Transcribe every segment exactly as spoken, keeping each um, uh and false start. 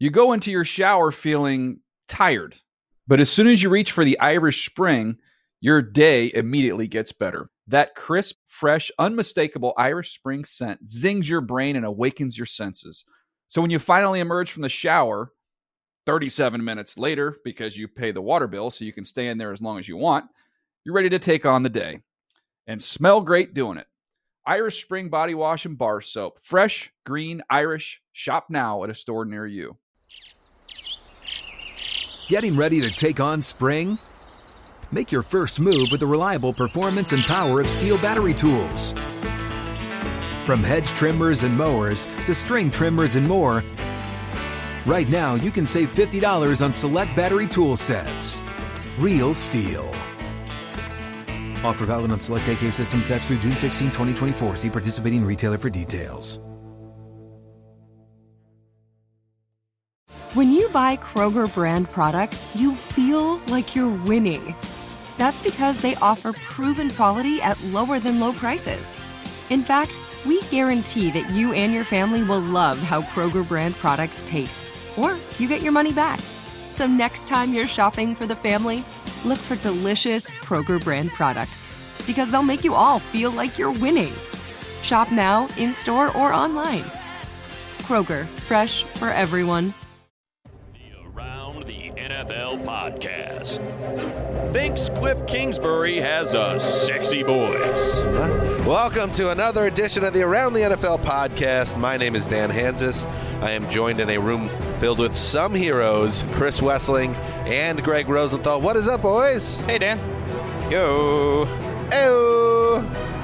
You go into your shower feeling tired, but as soon as you reach for the Irish Spring, your day immediately gets better. That crisp, fresh, unmistakable Irish Spring scent zings your brain and awakens your senses. So when you finally emerge from the shower, thirty-seven minutes later, because you pay the water bill so you can stay in there as long as you want, you're ready to take on the day. And smell great doing it. Irish Spring Body Wash and Bar Soap. Fresh, green, Irish. Shop now at a store near you. Getting ready to take on spring? Make your first move with the reliable performance and power of Steel battery tools. From hedge trimmers and mowers to string trimmers and more, right now you can save fifty dollars on select battery tool sets. Real Steel. Offer valid on select A K system sets through June sixteenth, twenty twenty-four. See participating retailer for details. When you buy Kroger brand products, you feel like you're winning. That's because they offer proven quality at lower than low prices. In fact, we guarantee that you and your family will love how Kroger brand products taste, or you get your money back. So next time you're shopping for the family, look for delicious Kroger brand products, because they'll make you all feel like you're winning. Shop now, in-store, or online. Kroger, fresh for everyone. Around the N F L podcast. Thinks Cliff Kingsbury has a sexy voice. Welcome to another edition of the Around the N F L podcast. My name is Dan Hansis. I am joined in a room filled with some heroes, Chris Wessling and Greg Rosenthal. What is up, boys? Hey, Dan. Yo. Heyo.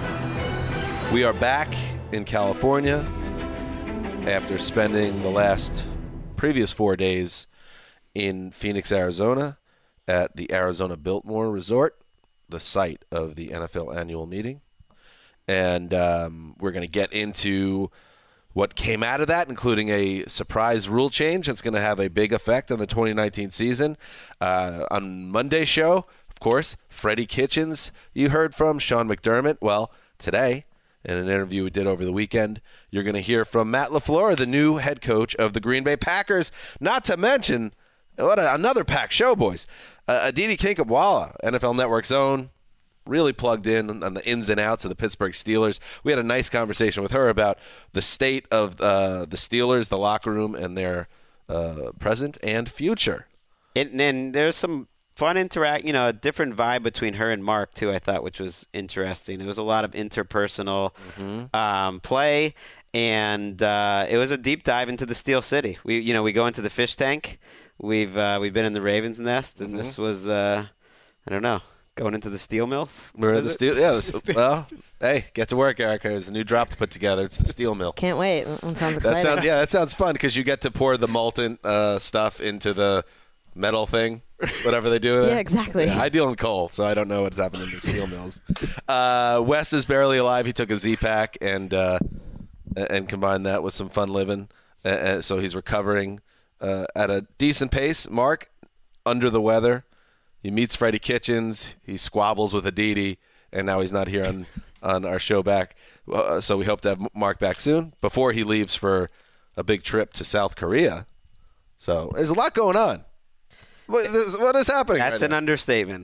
We are back in California after spending the last previous four days in Phoenix, Arizona at the Arizona Biltmore Resort, the site of the N F L annual meeting. And um, we're going to get into what came out of that, including a surprise rule change that's going to have a big effect on the twenty nineteen season. Uh, on Monday's show, of course, Freddie Kitchens, you heard from, Sean McDermott. Well, today, in an interview we did over the weekend, you're going to hear from Matt LaFleur, the new head coach of the Green Bay Packers. Not to mention, what a, another packed show, boys. Uh, Aditi Kinkhabwala, N F L Network's own, really plugged in on the ins and outs of the Pittsburgh Steelers. We had a nice conversation with her about the state of uh, the Steelers, the locker room, and their uh, present and future. And, and there's some fun interact, you know, a different vibe between her and Mark, too, I thought, which was interesting. There was a lot of interpersonal mm-hmm. um, play, and uh, it was a deep dive into the Steel City. We, you know, we go into the fish tank. We've uh, we've been in the Ravens Nest, and mm-hmm. this was, uh, I don't know, going into the steel mills. We're at the steel, yeah. The, well, hey, get to work, Erica. There's a new drop to put together. It's the steel mill. Can't wait. That sounds exciting. That sounds, yeah, that sounds fun because you get to pour the molten uh, stuff into the metal thing, whatever they do. Yeah, exactly. Yeah, I deal in coal, so I don't know what's happening in the steel mills. Uh, Wes is barely alive. He took a Z-Pack and uh, and combined that with some fun living, uh, so he's recovering Uh, at a decent pace. Mark, under the weather. He meets Freddie Kitchens. He squabbles with Aditi, and now he's not here on, on our show back. Uh, so we hope to have Mark back soon before he leaves for a big trip to South Korea. So there's a lot going on. What is, what is happening? That's right an now? Understatement.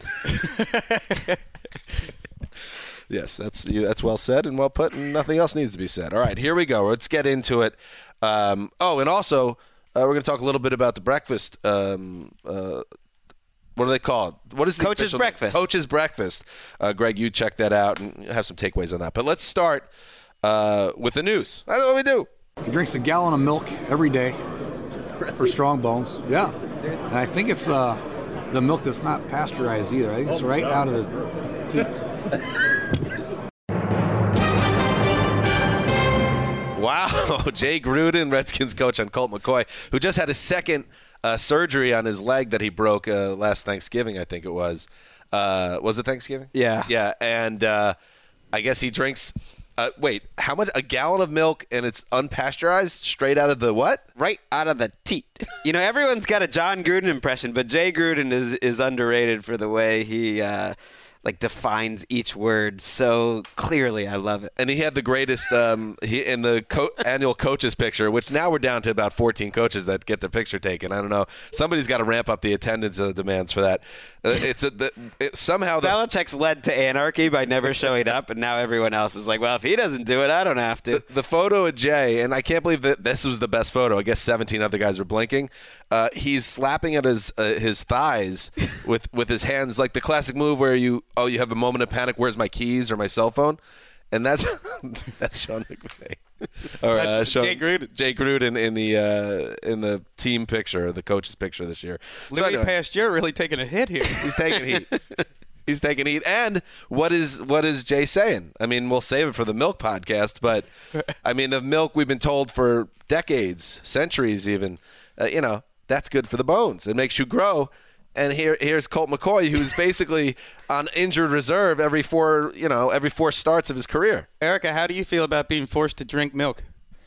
Yes, that's that's well said and well put, and nothing else needs to be said. All right, here we go. Let's get into it. Um, oh, and also, Uh, we're going to talk a little bit about the breakfast. Um, uh, what do they call it? What is the Coach's official- Breakfast. Coach's Breakfast. Uh, Greg, you check that out and have some takeaways on that. But let's start uh, with the news. That's what we do. He drinks a gallon of milk every day for strong bones. Yeah. And I think it's uh, the milk that's not pasteurized either. I think it's right out of the teat. Wow, Jay Gruden, Redskins coach on Colt McCoy, who just had a second uh, surgery on his leg that he broke uh, last Thanksgiving, I think it was. Uh, was it Thanksgiving? Yeah. Yeah, and uh, I guess he drinks, uh, wait, how much? A gallon of milk, and it's unpasteurized, straight out of the what? Right out of the teat. You know, everyone's got a John Gruden impression, but Jay Gruden is, is underrated for the way he uh, – like defines each word so clearly. I love it. And he had the greatest um, he, in the co- annual coaches picture, which now we're down to about fourteen coaches that get their picture taken. I don't know. Somebody's got to ramp up the attendance uh, demands for that. Uh, it's a, the, it, somehow the, Belichick's led to anarchy by never showing up, and now everyone else is like, well, if he doesn't do it, I don't have to. The, the photo of Jay, and I can't believe that this was the best photo. I guess seventeen other guys were blinking. Uh, he's slapping at his uh, his thighs with, with his hands, like the classic move where you oh you have a moment of panic. Where's my keys or my cell phone? And that's that's Sean McVay. Or uh, Sean, Jay Gruden. Jay Gruden in the uh, in the team picture, the coach's picture this year. Louis so anyway, Pasteur really taking a hit here. He's taking heat. He's taking heat. And what is what is Jay saying? I mean, we'll save it for the Milk podcast, but I mean, the milk we've been told for decades, centuries even, uh, you know, that's good for the bones. It makes you grow. And here, here's Colt McCoy, who's basically on injured reserve every four, you know, every four starts of his career. Erica, how do you feel about being forced to drink milk?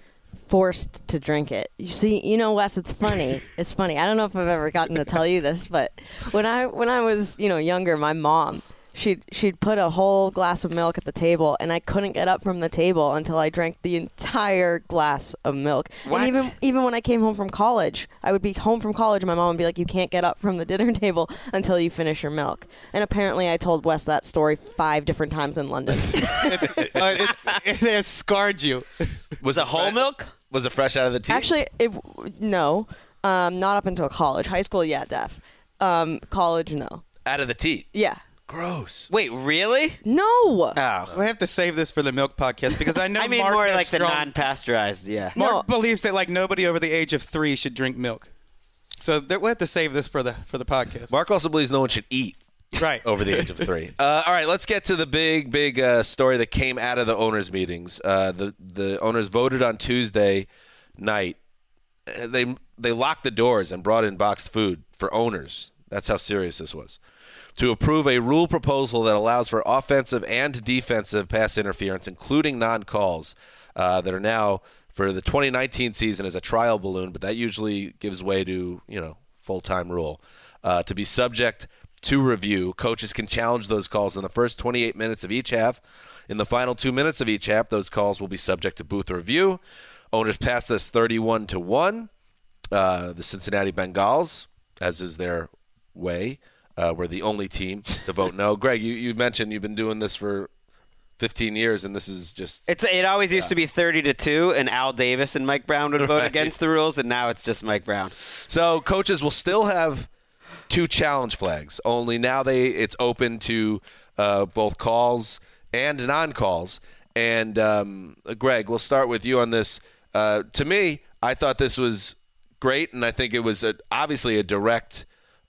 Forced to drink it. You see, you know, Wes, it's funny. It's funny. I don't know if I've ever gotten to tell you this, but when I when I was, you know, younger, my mom, she'd she'd put a whole glass of milk at the table, and I couldn't get up from the table until I drank the entire glass of milk. What? And even even when I came home from college, I would be home from college, and my mom would be like, "You can't get up from the dinner table until you finish your milk." And apparently, I told Wes that story five different times in London. it, uh, it's, it has scarred you. Was The it whole fre- milk? Was it fresh out of the tea? Actually, it, no, um, not up until college. High school, yeah, def. Um, college, no. Out of the tea. Yeah. Gross. Wait, really? No. Oh. We have to save this for the milk podcast because I know I mean, Mark more has like the strong- non-pasteurized, yeah. Mark No. believes that like nobody over the age of three should drink milk. So that we have to save this for the for the podcast. Mark also believes no one should eat Right. over the age of three. Uh, all right, let's get to the big, big uh, story that came out of the owners' meetings. Uh, the the owners voted on Tuesday night. Uh, They they locked the doors and brought in boxed food for owners. That's how serious this was. To approve a rule proposal that allows for offensive and defensive pass interference, including non-calls, uh, that are now for the twenty nineteen season as a trial balloon, but that usually gives way to, you know, full-time rule. Uh, to be subject to review, coaches can challenge those calls in the first twenty-eight minutes of each half. In the final two minutes of each half, those calls will be subject to booth review. Owners passed this thirty-one to one. Uh, the Cincinnati Bengals, as is their way, uh, were the only team to vote no. Greg, you, you mentioned you've been doing this for fifteen years, and this is just... It's It always used to be thirty to two, and Al Davis and Mike Brown would vote Right. against the rules, and now it's just Mike Brown. So coaches will still have two challenge flags, only now they it's open to uh, both calls and non-calls. And, um, Greg, we'll start with you on this. Uh, to me, I thought this was great, and I think it was a, obviously a direct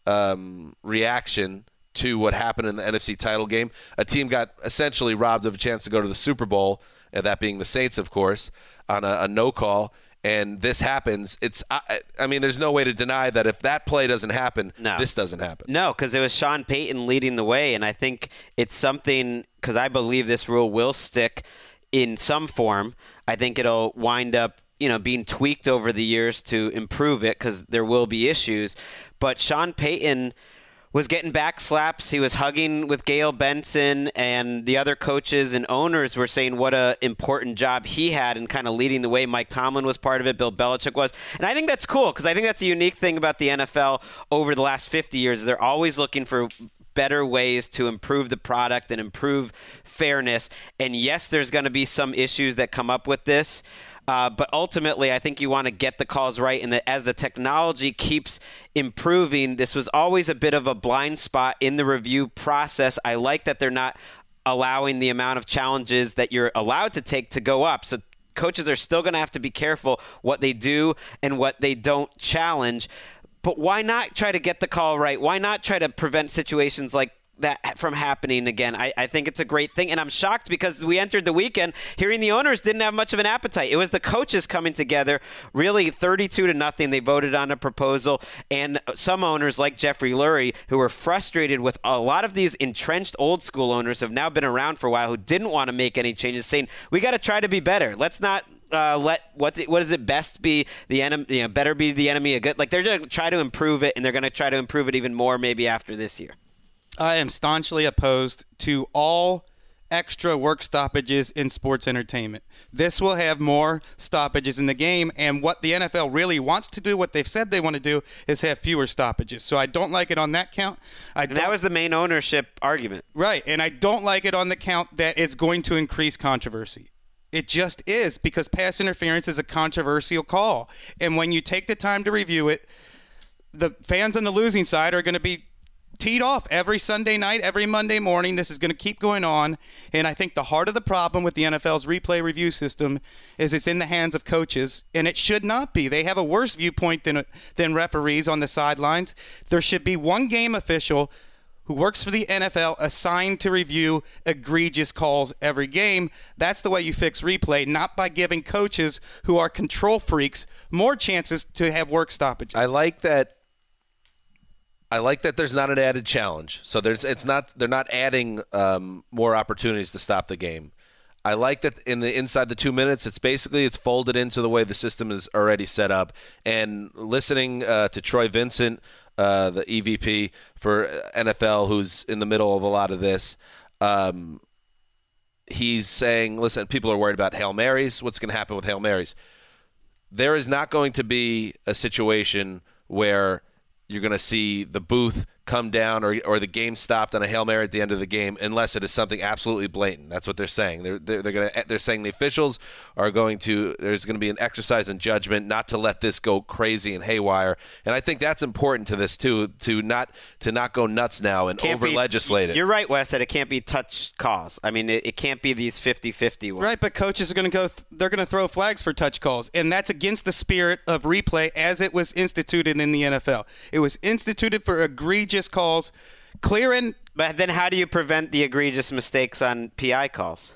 um, reaction to what happened in the N F C title game. A team got essentially robbed of a chance to go to the Super Bowl, and that being the Saints, of course, on a, a no call. And this happens. It's I, I mean, there's no way to deny that if that play doesn't happen, No. this doesn't happen. No, because it was Sean Payton leading the way, and I think it's something, because I believe this rule will stick in some form. I think it'll wind up, you know, being tweaked over the years to improve it, because there will be issues. But Sean Payton was getting back slaps. He was hugging with Gail Benson, and the other coaches and owners were saying what a important job he had in kind of leading the way. Mike Tomlin was part of it. Bill Belichick was. And I think that's cool, because I think that's a unique thing about the N F L over the last fifty years. Is they're always looking for better ways to improve the product and improve fairness. And yes, there's going to be some issues that come up with this. Uh, but ultimately, I think you want to get the calls right. And that as the technology keeps improving, this was always a bit of a blind spot in the review process. I like that they're not allowing the amount of challenges that you're allowed to take to go up. So coaches are still going to have to be careful what they do and what they don't challenge. But why not try to get the call right? Why not try to prevent situations like that from happening again? I, I think it's a great thing, and I'm shocked because we entered the weekend hearing the owners didn't have much of an appetite. It was the coaches coming together, really thirty-two to nothing. They voted on a proposal, and some owners like Jeffrey Lurie, who were frustrated with a lot of these entrenched old school owners who have now been around for a while, who didn't want to make any changes, saying we got to try to be better. Let's not Uh, let what's it, what is it best be the enemy, you know, better be the enemy of good. Like they're going to try to improve it, and they're going to try to improve it even more maybe after this year. I am staunchly opposed to all extra work stoppages in sports entertainment. This will have more stoppages in the game, and what the N F L really wants to do, what they've said they want to do, is have fewer stoppages. So I don't like it on that count. I and that was the main ownership argument. Right, and I don't like it on the count that it's going to increase controversy. It just is, because pass interference is a controversial call. And when you take the time to review it, the fans on the losing side are going to be teed off every Sunday night, every Monday morning. This is going to keep going on. And I think the heart of the problem with the N F L's replay review system is it's in the hands of coaches, and it should not be. They have a worse viewpoint than than referees on the sidelines. There should be one game official who works for the N F L assigned to review egregious calls every game. That's the way you fix replay, not by giving coaches who are control freaks more chances to have work stoppages. I like that. I like that there's not an added challenge. So there's it's not they're not adding um, more opportunities to stop the game. I like that in the inside the two minutes, it's basically it's folded into the way the system is already set up. And listening uh, to Troy Vincent, uh, the E V P for N F L, who's in the middle of a lot of this, um, he's saying, listen, people are worried about Hail Marys. What's going to happen with Hail Marys? There is not going to be a situation where you're going to see the booth come down or or the game stopped on a Hail Mary at the end of the game unless it is something absolutely blatant. That's what they're saying. They're they're, they're going to they're saying the officials are going to there's going to be an exercise in judgment not to let this go crazy and haywire. And I think that's important to this too, to not to not go nuts now and over legislate it. You're right, Wes, that it can't be touch calls. I mean, it, it can't be these fifty-fifty ones. Right, but coaches are going to go th- they're going to throw flags for touch calls, and that's against the spirit of replay as it was instituted in the N F L. It was instituted for egregious calls. Clear and but then how do you prevent the egregious mistakes on P I calls?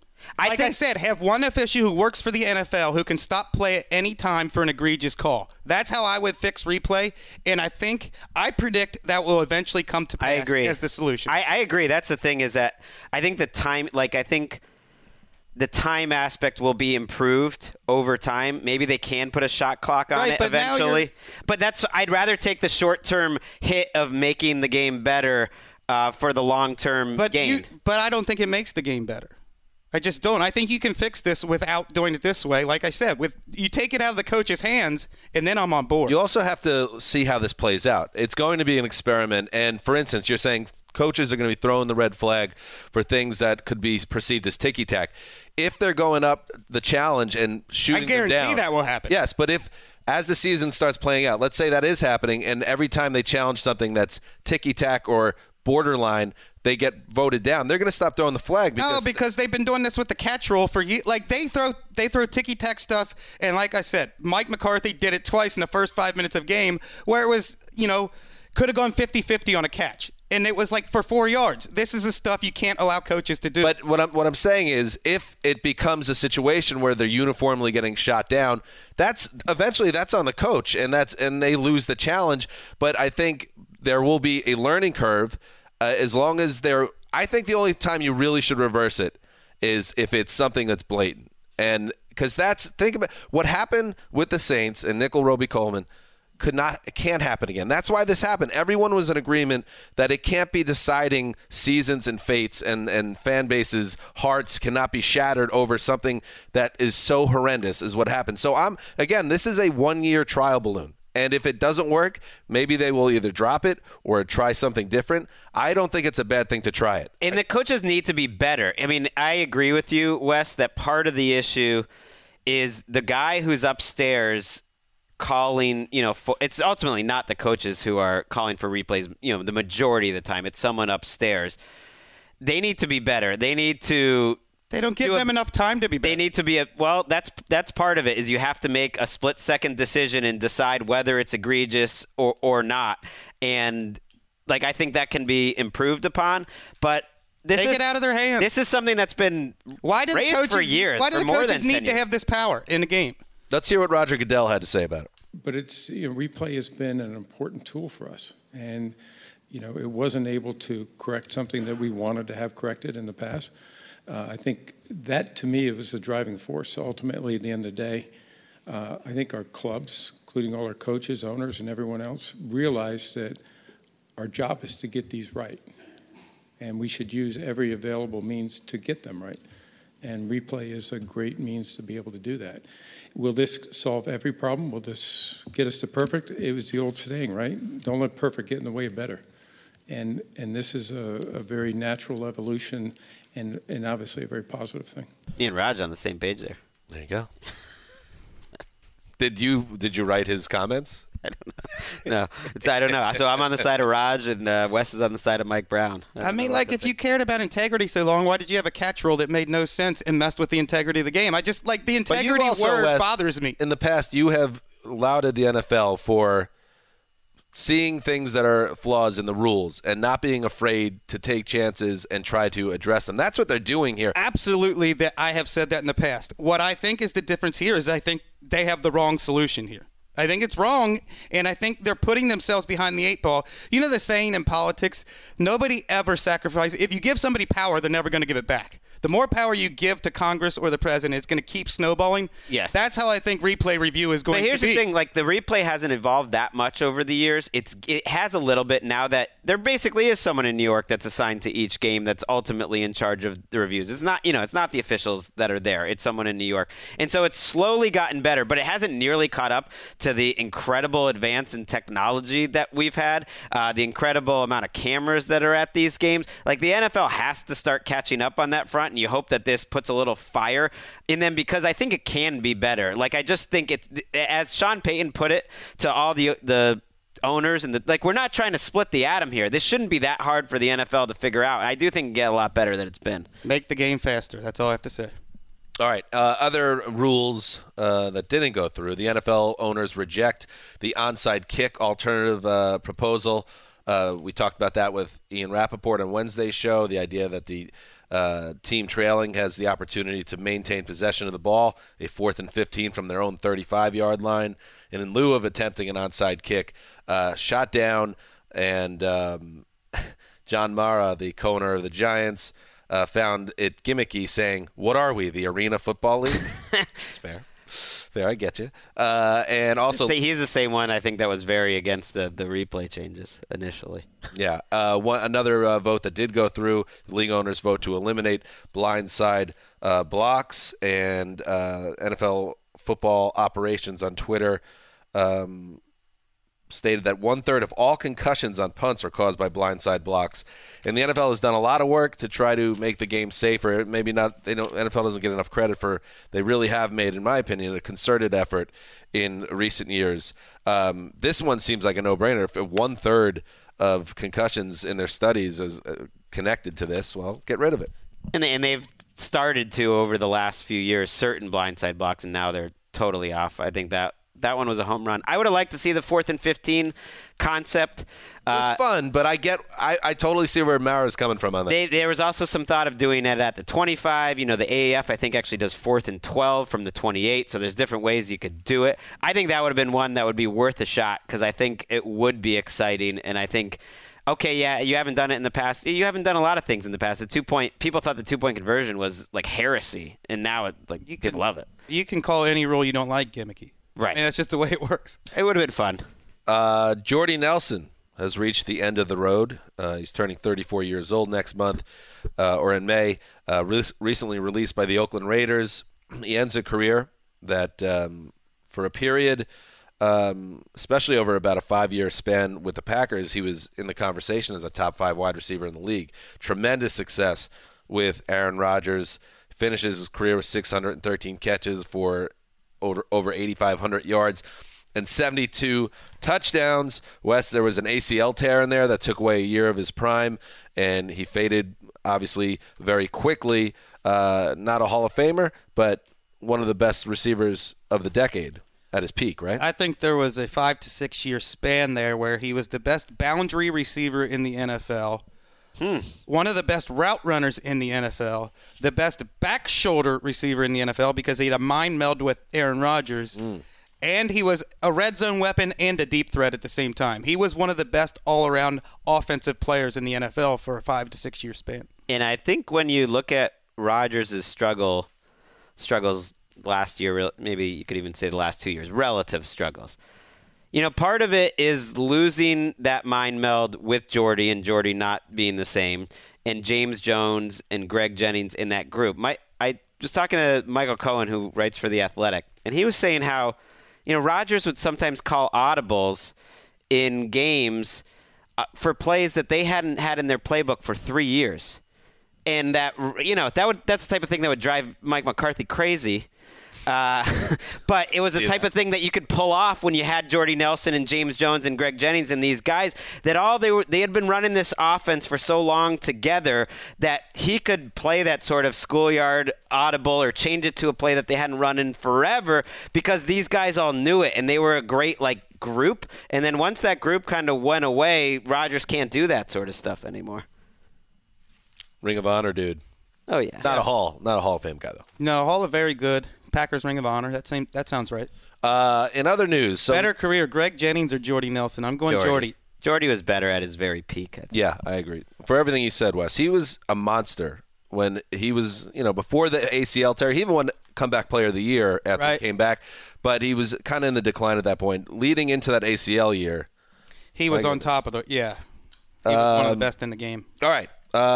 I like think, I said, have one official who works for the N F L who can stop play at any time for an egregious call. That's how I would fix replay, and I think I predict that will eventually come to pass I agree. as the solution. I, I agree. That's the thing is that I think the time, like I think the time aspect will be improved over time. Maybe they can put a shot clock on right, it but eventually. But that's I'd rather take the short-term hit of making the game better uh, for the long-term but gain. You, but I don't think it makes the game better. I just don't. I think you can fix this without doing it this way. Like I said, with you take it out of the coach's hands, and then I'm on board. You also have to see how this plays out. It's going to be an experiment. And, for instance, you're saying coaches are going to be throwing the red flag for things that could be perceived as ticky-tack. If they're going up the challenge and shooting them down. I guarantee that will happen. Yes, but if as the season starts playing out, let's say that is happening, and every time they challenge something that's ticky-tack or borderline, they get voted down. They're going to stop throwing the flag. Because no, because they've been doing this with the catch rule for years. Like they throw, they throw ticky tack stuff, and like I said, Mike McCarthy did it twice in the first five minutes of game, where it was, you know, could have gone fifty-fifty on a catch, and it was like for four yards. This is the stuff you can't allow coaches to do. But what I'm what I'm saying is, if it becomes a situation where they're uniformly getting shot down, that's eventually that's on the coach, and that's and they lose the challenge. But I think there will be a learning curve. Uh, as long as they're – I think the only time you really should reverse it is if it's something that's blatant. And because that's – think about what happened with the Saints and Nickel Roby-Coleman could not – it can't happen again. That's why this happened. Everyone was in agreement that it can't be deciding seasons and fates, and, and fan bases' hearts cannot be shattered over something that is so horrendous is what happened. So, I'm again, this is a one-year trial balloon. And if it doesn't work, maybe they will either drop it or try something different. I don't think it's a bad thing to try it. And the coaches need to be better. I mean, I agree with you, Wes, that part of the issue is the guy who's upstairs calling, you know, for, it's ultimately not the coaches who are calling for replays, you know, the majority of the time. It's someone upstairs. They need to be better. They need to... They don't give do them a, enough time to be better. They need to be a well. That's that's part of it. Is you have to make a split second decision and decide whether it's egregious or or not. And like I think that can be improved upon. But this take is, it out of their hands. This is something that's been why do raised the coaches, for years. Why do for the more coaches than need ten to years. have this power in the game? Let's hear what Roger Goodell had to say about it. But it's you know, replay has been an important tool for us, and you know it wasn't able to correct something that we wanted to have corrected in the past. Uh, I think that, to me, it was the driving force. Ultimately, at the end of the day, uh, I think our clubs, including all our coaches, owners, and everyone else, realized that our job is to get these right. and we should use every available means to get them right. And replay is a great means to be able to do that. Will this solve every problem? Will this get us to perfect? It was the old saying, right? Don't let perfect get in the way of better. And and this is a, a very natural evolution and, and obviously a very positive thing. Me and Raj on the same page there. There you go. Did you did you write his comments? I don't know. No, it's I don't know. So I'm on the side of Raj, and uh, Wes is on the side of Mike Brown. I, I mean, like, if you cared about integrity so long, why did you have a catch rule that made no sense and messed with the integrity of the game? I just, like, the integrity also, word Wes, bothers me. In the past, you have lauded the N F L for seeing things that are flaws in the rules and not being afraid to take chances and try to address them. That's what they're doing here. Absolutely, that I have said that in the past. What I think is the difference here is I think they have the wrong solution here. I think it's wrong, and I think they're putting themselves behind the eight ball. You know the saying in politics, nobody ever sacrifices. If you give somebody power, they're never going to give it back. The more power you give to Congress or the president, it's going to keep snowballing. Yes. That's how I think replay review is going to be. But here's the thing, like, the replay hasn't evolved that much over the years. It's It has a little bit now that there basically is someone in New York that's assigned to each game that's ultimately in charge of the reviews. It's not, you know, it's not the officials that are there. It's someone in New York. And so it's slowly gotten better, but it hasn't nearly caught up to the incredible advance in technology that we've had, uh, the incredible amount of cameras that are at these games. Like, the N F L has to start catching up on that front, and you hope that this puts a little fire in them, because I think it can be better. Like, I just think it's, as Sean Payton put it to all the the owners, and the, like, we're not trying to split the atom here. This shouldn't be that hard for the N F L to figure out. And I do think it can get a lot better than it's been. Make the game faster. That's all I have to say. All right. Uh, other rules uh, that didn't go through. The N F L owners reject the onside kick alternative uh, proposal. Uh, we talked about that with Ian Rappaport on Wednesday's show, the idea that the uh, team trailing has the opportunity to maintain possession of the ball, a fourth and fifteen from their own thirty-five-yard line, and in lieu of attempting an onside kick, uh, shot down, and um, John Mara, the co-owner of the Giants, uh, found it gimmicky, saying, "What are we, the Arena Football League?" It's fair. Fair, I get you. Uh, and also, he's the same one I think that was very against the, the replay changes initially. Yeah. Uh, one, another uh, vote that did go through, the league owners vote to eliminate blindside uh, blocks, and uh, N F L football operations on Twitter um, stated that one-third of all concussions on punts are caused by blindside blocks. And the N F L has done a lot of work to try to make the game safer. Maybe not, they don't, N F L doesn't get enough credit for, they really have made, in my opinion, a concerted effort in recent years. Um, this one seems like a no-brainer. If one-third of concussions in their studies is uh, connected to this, well, get rid of it. And, they, and they've started to, over the last few years, certain blindside blocks, and now they're totally off. I think that That one was a home run. I would have liked to see the fourth and fifteen concept. It was uh, fun, but I get, I, I totally see where Mara's coming from on that. They, there was also some thought of doing it at the twenty-five. You know, the A A F, I think, actually does fourth and twelve from the twenty-eight, so there's different ways you could do it. I think that would have been one that would be worth a shot, because I think it would be exciting, and I think, okay, yeah, you haven't done it in the past. You haven't done a lot of things in the past. The two-point, people thought the two-point conversion was, like, heresy, and now, it, like, you could love it. You can call any rule you don't like gimmicky. Right. And that's just the way it works. It would have been fun. Uh, Jordy Nelson has reached the end of the road. Uh, he's turning thirty-four years old next month, uh, or in May. Uh, re- recently released by the Oakland Raiders. He ends a career that, um, for a period, um, especially over about a five-year span with the Packers, he was in the conversation as a top five wide receiver in the league. Tremendous success with Aaron Rodgers. Finishes his career with six hundred thirteen catches for over, over eighty-five hundred yards and seventy-two touchdowns. Wes, there was an A C L tear in there that took away a year of his prime, and he faded, obviously, very quickly. Uh, not a Hall of Famer, but one of the best receivers of the decade at his peak, right? I think there was a five to six year span there where he was the best boundary receiver in the N F L. Hmm. One of the best route runners in the N F L, the best back shoulder receiver in the N F L because he had a mind meld with Aaron Rodgers, mm. and he was a red zone weapon and a deep threat at the same time. He was one of the best all-around offensive players in the N F L for a five to six year span. And I think when you look at Rodgers' struggle, struggles last year, maybe you could even say the last two years, relative struggles. You know, part of it is losing that mind meld with Jordy and Jordy not being the same. and James Jones and Greg Jennings in that group. My, I was talking to Michael Cohen, who writes for The Athletic, and he was saying how, you know, Rodgers would sometimes call audibles in games uh, for plays that they hadn't had in their playbook for three years. And that, you know, that would that's the type of thing that would drive Mike McCarthy crazy. Uh, but it was the type of thing that you could pull off when you had Jordy Nelson and James Jones and Greg Jennings and these guys that all they were they had been running this offense for so long together that he could play that sort of schoolyard audible or change it to a play that they hadn't run in forever because these guys all knew it and they were a great like group. And then once that group kind of went away, Rodgers can't do that sort of stuff anymore. Ring of Honor, dude. Oh yeah, not yeah. a Hall, not a Hall of Fame guy though. No, Hall of very good. Packers Ring of Honor. That same. That sounds right. Uh, in other news, so better career, Greg Jennings or Jordy Nelson? I'm going Jordy. Jordy was better at his very peak. I think. Yeah, I agree. For everything you said, Wes, he was a monster when he was, you know, before the A C L tear. He even won Comeback Player of the Year after right. he came back, but he was kind of in the decline at that point. Leading into that A C L year, he was on top of the. Yeah, he was um, one of the best in the game. All right.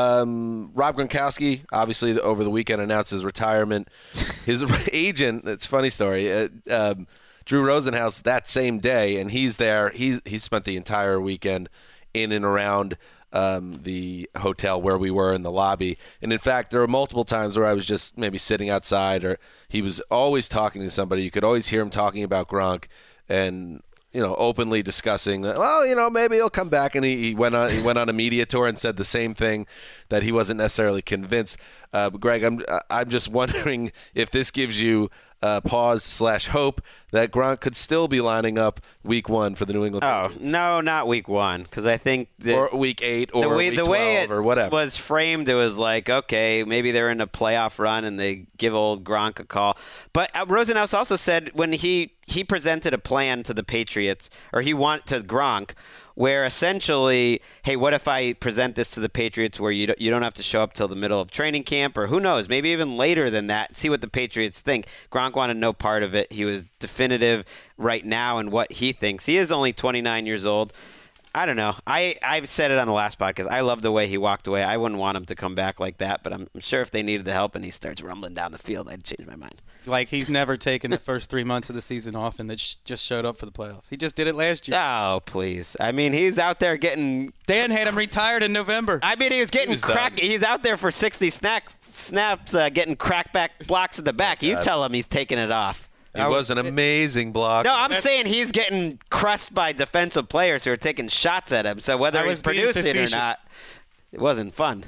Um, Rob Gronkowski, obviously, over the weekend announced his retirement. His agent, it's a funny story, uh, um, Drew Rosenhaus, that same day, and he's there. He, he spent the entire weekend in and around um, the hotel where we were in the lobby. And, in fact, there were multiple times where I was just maybe sitting outside, or he was always talking to somebody. You could always hear him talking about Gronk and – you know, openly discussing, well, you know, maybe he'll come back, and he, he went on he went on a media tour and said the same thing, that he wasn't necessarily convinced. Uh, but Greg, I'm I'm just wondering if this gives you uh, pause slash hope that Gronk could still be lining up week one for the New England Oh, Patriots. no, not week one, because I think that or week eight or the way, week the way twelve it or whatever was framed, it was like, okay, maybe they're in a playoff run and they give old Gronk a call. But uh, Rosenhaus also said when he he presented a plan to the Patriots, or he want to Gronk, where essentially, hey, what if I present this to the Patriots where you don't, you don't have to show up till the middle of training camp, or who knows, maybe even later than that, see what the Patriots think. Gronk wanted no part of it. He was definitive right now in what he thinks. He is only twenty-nine years old. I don't know. I, I've said it on the last podcast. I love the way he walked away. I wouldn't want him to come back like that, but I'm, I'm sure if they needed the help and he starts rumbling down the field, I'd change my mind. Like he's never taken the first three months of the season off and that sh- just showed up for the playoffs. He just did it last year. Oh, please. I mean, he's out there getting... Dan had him retired in November. I mean, he was getting he was crack. done. He's out there for sixty snacks, snaps, uh, getting crackback blocks at the back. You tell him he's taking it off. He was an amazing block. No, I'm saying he's getting crushed by defensive players who are taking shots at him. So whether he's producing or not, it wasn't fun.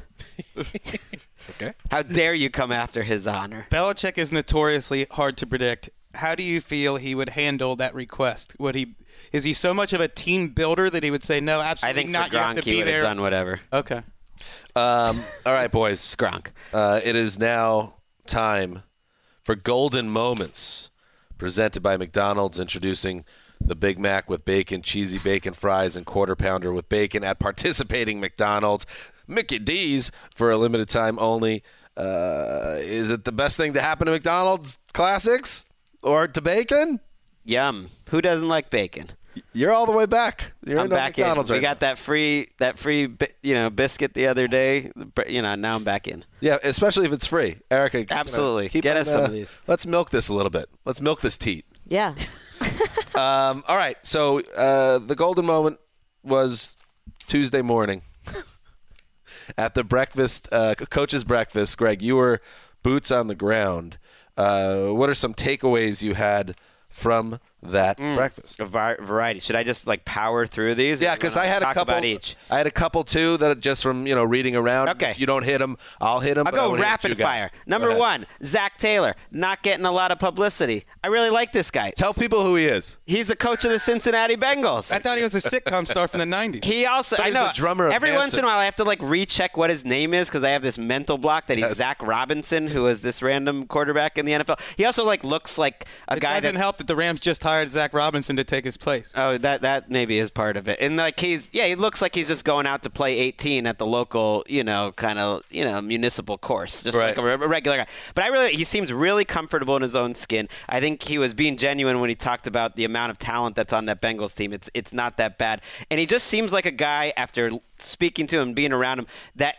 Okay. How dare you come after his honor? Belichick is notoriously hard to predict. How do you feel he would handle that request? Would he? Is he so much of a team builder that he would say no? Absolutely I think not. for You have Gronk, to he be would there. have done whatever. Okay. Um, all right, boys. Gronk. Uh, it is now time for Golden Moments, presented by McDonald's, introducing the Big Mac with bacon, cheesy bacon fries, and quarter pounder with bacon at participating McDonald's. Mickey D's for a limited time only. Uh, is it the best thing to happen to McDonald's classics or to bacon? Yum. Who doesn't like bacon? You're all the way back. You're I'm in back McDonald's in. right We got now. that free, that free, bi- you know, biscuit the other day. You know, now I'm back in. Yeah, especially if it's free. Erica, you know, Absolutely. keep Get on, us some uh, of these. Let's milk this a little bit. Let's milk this teat. Yeah. Um, all right, so uh, the golden moment was Tuesday morning at the breakfast, uh, coach's breakfast. Greg, you were boots on the ground. Uh, what are some takeaways you had from that Mm. breakfast? A var- variety. Should I just like power through these? Yeah, Or because wanna I had a talk couple. about each. I had a couple too that just from you know reading around. Okay. If you don't hit them, I'll hit them. I'll go rapid fire. Number one, Zach Taylor, not getting a lot of publicity. I really like this guy. Tell people who he is. He's the coach of the Cincinnati Bengals. I thought he was a sitcom star from the nineties. He also, But I he's know, the drummer of every once Hanson. in a while I have to like recheck what his name is because I have this mental block that he's Yes. Zach Robinson, who is this random quarterback in the N F L. He also like looks like a It guy doesn't that's help that the Rams just hired Zach Robinson to take his place. Oh, that that maybe is part of it. And like he's yeah, he looks like he's just going out to play eighteen at the local, you know, kind of, you know, municipal course, just Right. like a, re- a regular guy. But I really he seems really comfortable in his own skin. I think he was being genuine when he talked about the amount of talent that's on that Bengals team. It's it's not that bad. And he just seems like a guy after speaking to him, being around him, that is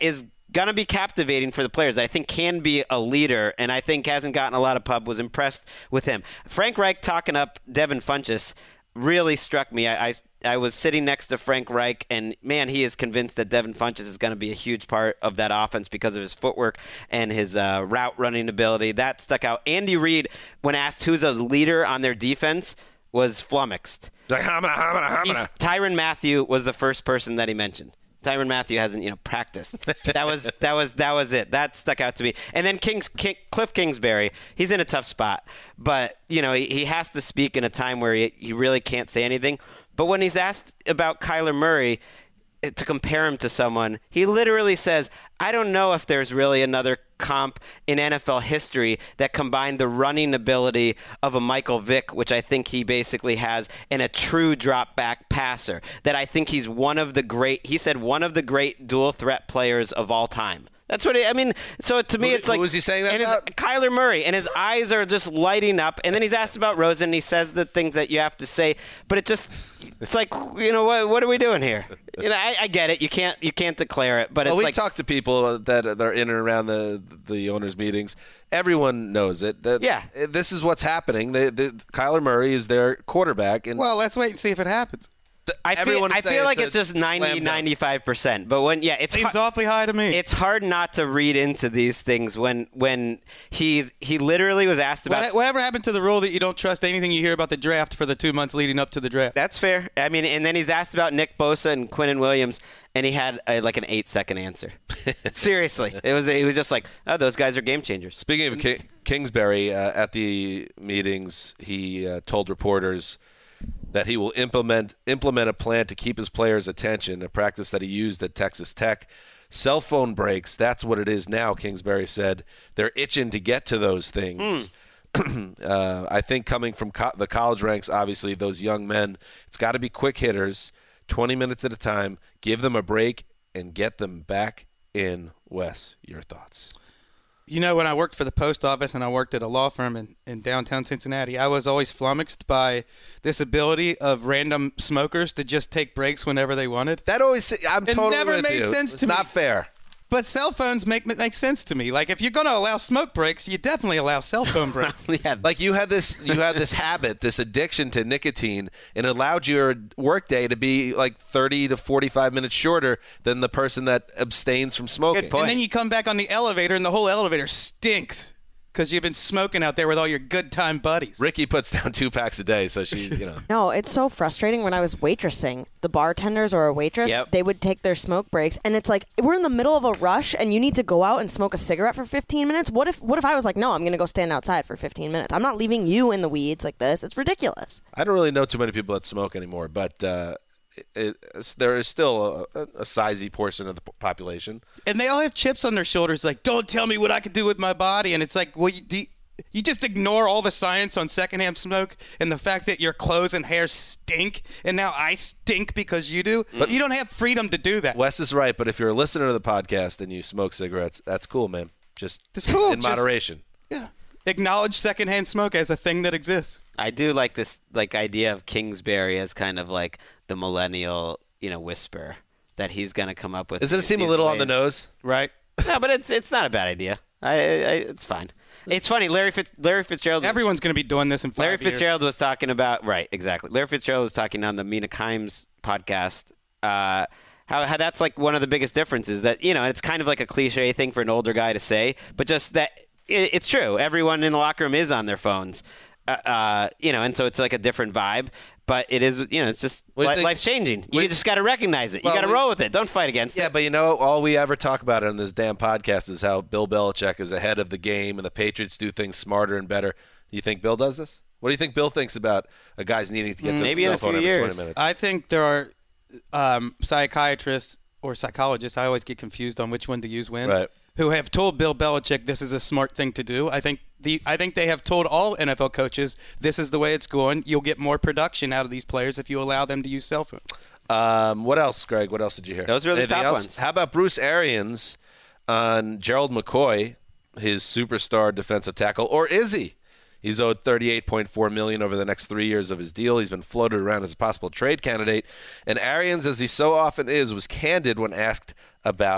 gonna be captivating for the players. I think can be a leader, and I think hasn't gotten a lot of pub. Was impressed with him. Frank Reich talking up Devin Funchess really struck me. I, I I was sitting next to Frank Reich, and man, he is convinced that Devin Funchess is going to be a huge part of that offense because of his footwork and his uh, route running ability. That stuck out. Andy Reid, when asked who's a leader on their defense, was flummoxed. Like, hamana, hamana, hamana. He's, Tyrann Mathieu was the first person that he mentioned. Tyrann Mathieu hasn't, you know, practiced. That was that was that was it. That stuck out to me. And then Kings, King, Cliff Kingsbury, he's in a tough spot, but you know he, he has to speak in a time where he, he really can't say anything. But when he's asked about Kyler Murray, to compare him to someone, he literally says, I don't know if there's really another comp in N F L history that combined the running ability of a Michael Vick, which I think he basically has, and a true drop back passer. That I think he's one of the great, he said, one of the great dual threat players of all time. That's what he, I mean. So to me, Who- it's like who was he saying that and his- about? Kyler Murray, and his eyes are just lighting up. And then he's asked about Rosen, and he says the things that you have to say. But it just, it's like, you know, what what are we doing here? You know, I, I get it. You can't you can't declare it, but well, it's we like talk to people that that are in and around the the owners' meetings. Everyone knows it. That, Yeah. this is what's happening. The, the, Kyler Murray is their quarterback, and Well, let's wait and see if it happens. I feel, everyone I is saying feel like a it's just slam ninety, dunk. ninety-five percent. But when, yeah, it's Seems hard, awfully high to me. it's hard not to read into these things when when he he literally was asked about. What, whatever happened to the rule that you don't trust anything you hear about the draft for the two months leading up to the draft? That's fair. I mean, and then he's asked about Nick Bosa and Quinnen Williams, and he had a, like an eight-second answer. Seriously, it was it was just like, oh, those guys are game changers. Speaking of Ki- Kingsbury, uh, at the meetings, he uh, told reporters that he will implement implement a plan to keep his players' attention, a practice that he used at Texas Tech. Cell phone breaks, that's what it is now, Kingsbury said. They're itching to get to those things. Mm. uh, I think coming from co- the college ranks, obviously, those young men, it's got to be quick hitters, twenty minutes at a time, give them a break, and get them back in. Wes, your thoughts? You know, when I worked for the post office and I worked at a law firm in, in downtown Cincinnati, I was always flummoxed by this ability of random smokers to just take breaks whenever they wanted. That always, I'm It totally never with made you. sense It's to me. not fair. But cell phones make make sense to me. Like, if you're going to allow smoke breaks, you definitely allow cell phone breaks. Yeah, Like you had this, you had this habit, this addiction to nicotine, and it allowed your workday to be like thirty to forty-five minutes shorter than the person that abstains from smoking. Good point. And then you come back on the elevator, and the whole elevator stinks because you've been smoking out there with all your good time buddies. Ricky puts down two packs a day, so she, you know. No, it's so frustrating. When I was waitressing, the bartenders or a waitress, Yep. they would take their smoke breaks, and it's like we're in the middle of a rush, and you need to go out and smoke a cigarette for fifteen minutes. What if what if I was like, no, I'm gonna go stand outside for fifteen minutes. I'm not leaving you in the weeds like this. It's ridiculous. I don't really know too many people that smoke anymore, but uh, it, it, there is still a, a sizey portion of the p- population. And they all have chips on their shoulders, like, don't tell me what I could do with my body. And it's like, well, you, do you, you just ignore all the science on secondhand smoke and the fact that your clothes and hair stink, and now I stink because you do. But you don't have freedom to do that. Wes is right, but if you're a listener to the podcast and you smoke cigarettes, that's cool, man. Just It's cool, in just- moderation. Yeah. Acknowledge secondhand smoke as a thing that exists. I do like this like idea of Kingsbury as kind of like the millennial, you know, whisper that he's going to come up with. Doesn't it seem a these little on the ways. nose? Right? No, but it's it's not a bad idea. I, I it's fine. It's funny. Larry Fitz, Larry Fitzgerald. was- Everyone's going to be doing this in five Larry years. Fitzgerald was talking about right, exactly. Larry Fitzgerald was talking on the Mina Kimes podcast. Uh, how how that's like one of the biggest differences that you know it's kind of like a cliche thing for an older guy to say, but just that it, it's true. Everyone in the locker room is on their phones, uh, uh, you know, and so it's like a different vibe. But it is, you know, it's just What do you li- think- life's changing. You what do you- just got to recognize it. You Well, got to we- roll with it. Don't fight against Yeah, it. but you know, all we ever talk about on this damn podcast is how Bill Belichick is ahead of the game and the Patriots do things smarter and better. Do you think Bill does this? What do you think Bill thinks about a guy's needing to get to Maybe the in cell a phone few every years. twenty minutes? I think there are um, psychiatrists or psychologists, I always get confused on which one to use when, Right. who have told Bill Belichick this is a smart thing to do. I think the I think they have told all N F L coaches this is the way it's going. You'll get more production out of these players if you allow them to use cell phones. Um, what else, Greg? What else did you hear? Those were the Anything top else? ones. How about Bruce Arians on Gerald McCoy, his superstar defensive tackle, or is he? He's owed thirty-eight point four million dollars over the next three years of his deal. He's been floated around as a possible trade candidate. And Arians, as he so often is, was candid when asked about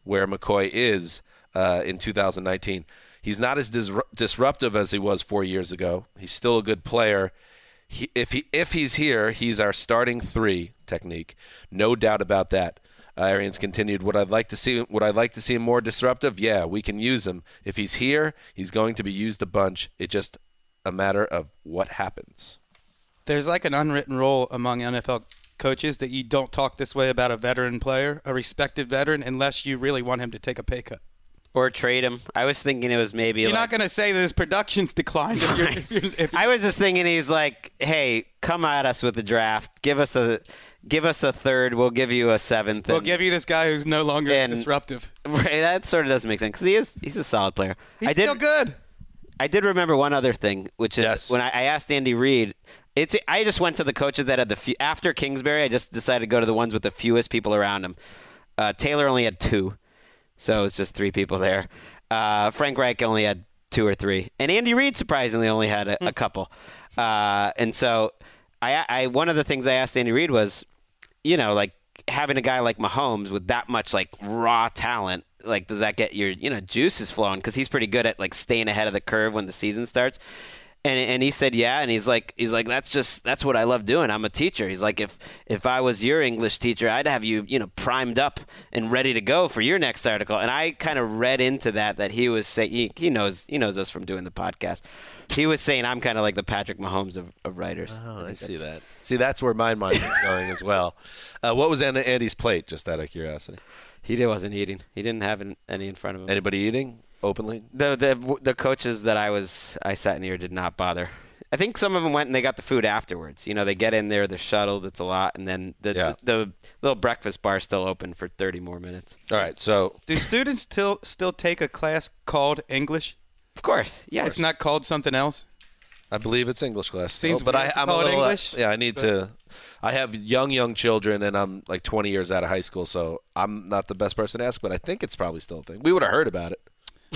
where McCoy is uh, in two thousand nineteen. He's not as dis- disruptive as he was four years ago. He's still a good player. He, if he if he's here, he's our starting three technique. No doubt about that. Uh, Arians continued, would I like to see would I like to see him more disruptive? Yeah, we can use him. If he's here, he's going to be used a bunch. It's just a matter of what happens. There's like an unwritten rule among N F L coaches that you don't talk this way about a veteran player, a respected veteran, unless you really want him to take a pay cut. Or trade him. I was thinking it was maybe You're like, not going to say that his production's declined. If you're, if you're, if I was just thinking he's like, hey, come at us with the draft. Give us a give us a third. We'll give you a seventh. We'll and, give you this guy who's no longer and, disruptive. Right, that sort of doesn't make sense because he is he's a solid player. He's I did, still good. I did remember one other thing, which is Yes. when I, I asked Andy Reid. It's I just went to the coaches that had the few, after Kingsbury. I just decided to go to the ones with the fewest people around him. Uh, Taylor only had two, so it was just three people there. Uh, Frank Reich only had two or three, and Andy Reid surprisingly only had a, a couple. Uh, and so, I, I one of the things I asked Andy Reid was, you know, like having a guy like Mahomes with that much like raw talent, like does that get your you know juices flowing? Because he's pretty good at like staying ahead of the curve when the season starts. And and he said, yeah, and he's like, he's like, that's just that's what I love doing. I'm a teacher. He's like, if if I was your English teacher, I'd have you, you know, primed up and ready to go for your next article. And I kind of read into that that he was saying he, he knows he knows us from doing the podcast. He was saying I'm kind of like the Patrick Mahomes of, of writers. Oh, I, I see that. See, that's where my mind is going as well. Uh, what was Andy's plate? Just out of curiosity. He wasn't eating. He didn't have any in front of him. Anybody eating? Openly? The the the coaches that I was I sat near did not bother. I think some of them went and they got the food afterwards. You know, they get in there, they're shuttled, it's a lot, and then the Yeah. the, the little breakfast bar is still open for thirty more minutes. All right, so Do students still still take a class called English? Of course, yes. It's not called something else? I believe it's English class. Seems still, but weird I, to I'm a call it little. uh, English, yeah, I need but- to. I have young, young children, and I'm like twenty years out of high school, so I'm not the best person to ask. But I think it's probably still a thing. We would have heard about it.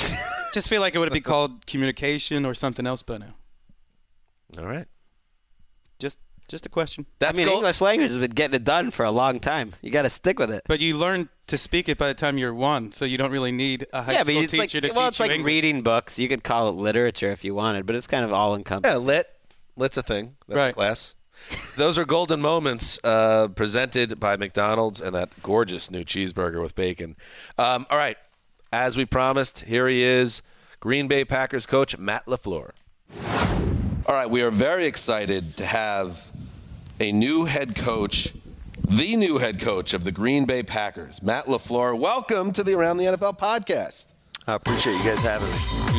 Just feel like it would be called communication or something else by now. All right, Just just a question. that's I mean, gold. English language has been getting it done for a long time. You got to stick with it. But you learn to speak it by the time you're one, so you don't really need a high yeah, but school it's like teacher to well, teach it's you like English. reading books. You could call it literature if you wanted, but it's kind of all encompassing. Yeah, lit. Lit's a thing. That's Right. a class. Those are golden moments uh, presented by McDonald's and that gorgeous new cheeseburger with bacon. Um, all right, as we promised, here he is, Green Bay Packers coach Matt LaFleur. All right, we are very excited to have a new head coach, the new head coach of the Green Bay Packers, Matt LaFleur. Welcome to the Around the N F L podcast. I appreciate you guys having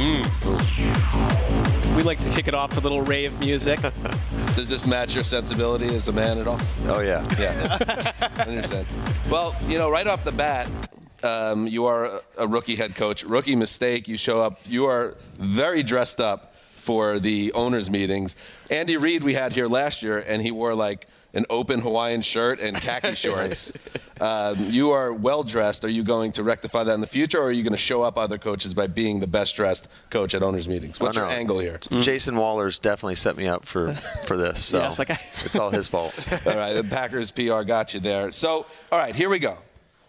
me. We like to kick it off with a little rave music. Does this match your sensibility as a man at all? Oh, yeah. Yeah, I understand. Well, you know, right off the bat, um, you are a, a rookie head coach. Rookie mistake. You show up. You are very dressed up for the owners' meetings. Andy Reid we had here last year, and he wore like an open Hawaiian shirt and khaki shorts. um, you are well dressed. Are you going to rectify that in the future, or are you going to show up other coaches by being the best dressed coach at owners' meetings? What's Oh, your no. angle here? Jason Waller's definitely set me up for, for this, so Yes, like I- it's all his fault. All right, the Packers P R got you there. So, all right, here we go.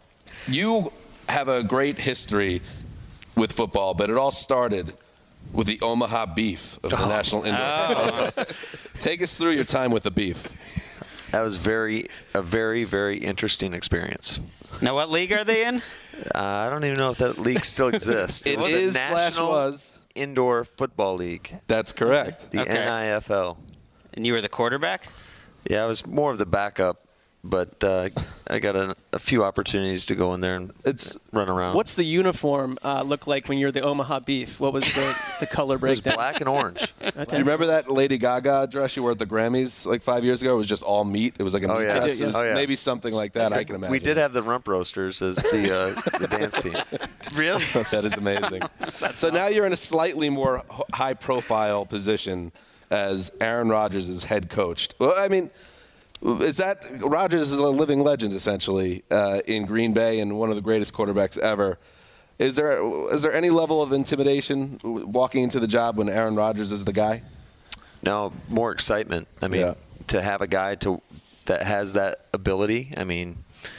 You have a great history with football, but it all started with the Omaha Beef of the National Indoor. Oh. Take us through your time with the Beef. That was very a very, very interesting experience. Now, what league are they in? Uh, I don't even know if that league still exists. It was is the slash National was. Indoor Football League, That's correct. the Okay. N I F L. And you were the quarterback? Yeah, I was more of the backup, but uh, I got a, a few opportunities to go in there and It's run around. What's the uniform uh, look like when you're the Omaha Beef? What was the, the color It was breakdown? black and orange. Do you remember that Lady Gaga dress you wore at the Grammys like five years ago? It was just all meat. It was like a Oh, meat yeah. dress. I do, It was yeah. Oh, yeah. Maybe something like that, I can imagine. We did have the Rump Roasters as the, uh, the dance team. Really? That is amazing. So now you're in a slightly more h- high-profile position as Aaron Rodgers is head coach. Well, I mean, is that Rodgers is a living legend essentially uh, in Green Bay and one of the greatest quarterbacks ever. Is there is there any level of intimidation walking into the job when Aaron Rodgers is the guy? No, more excitement. I mean, Yeah. to have a guy to that has that ability. I mean,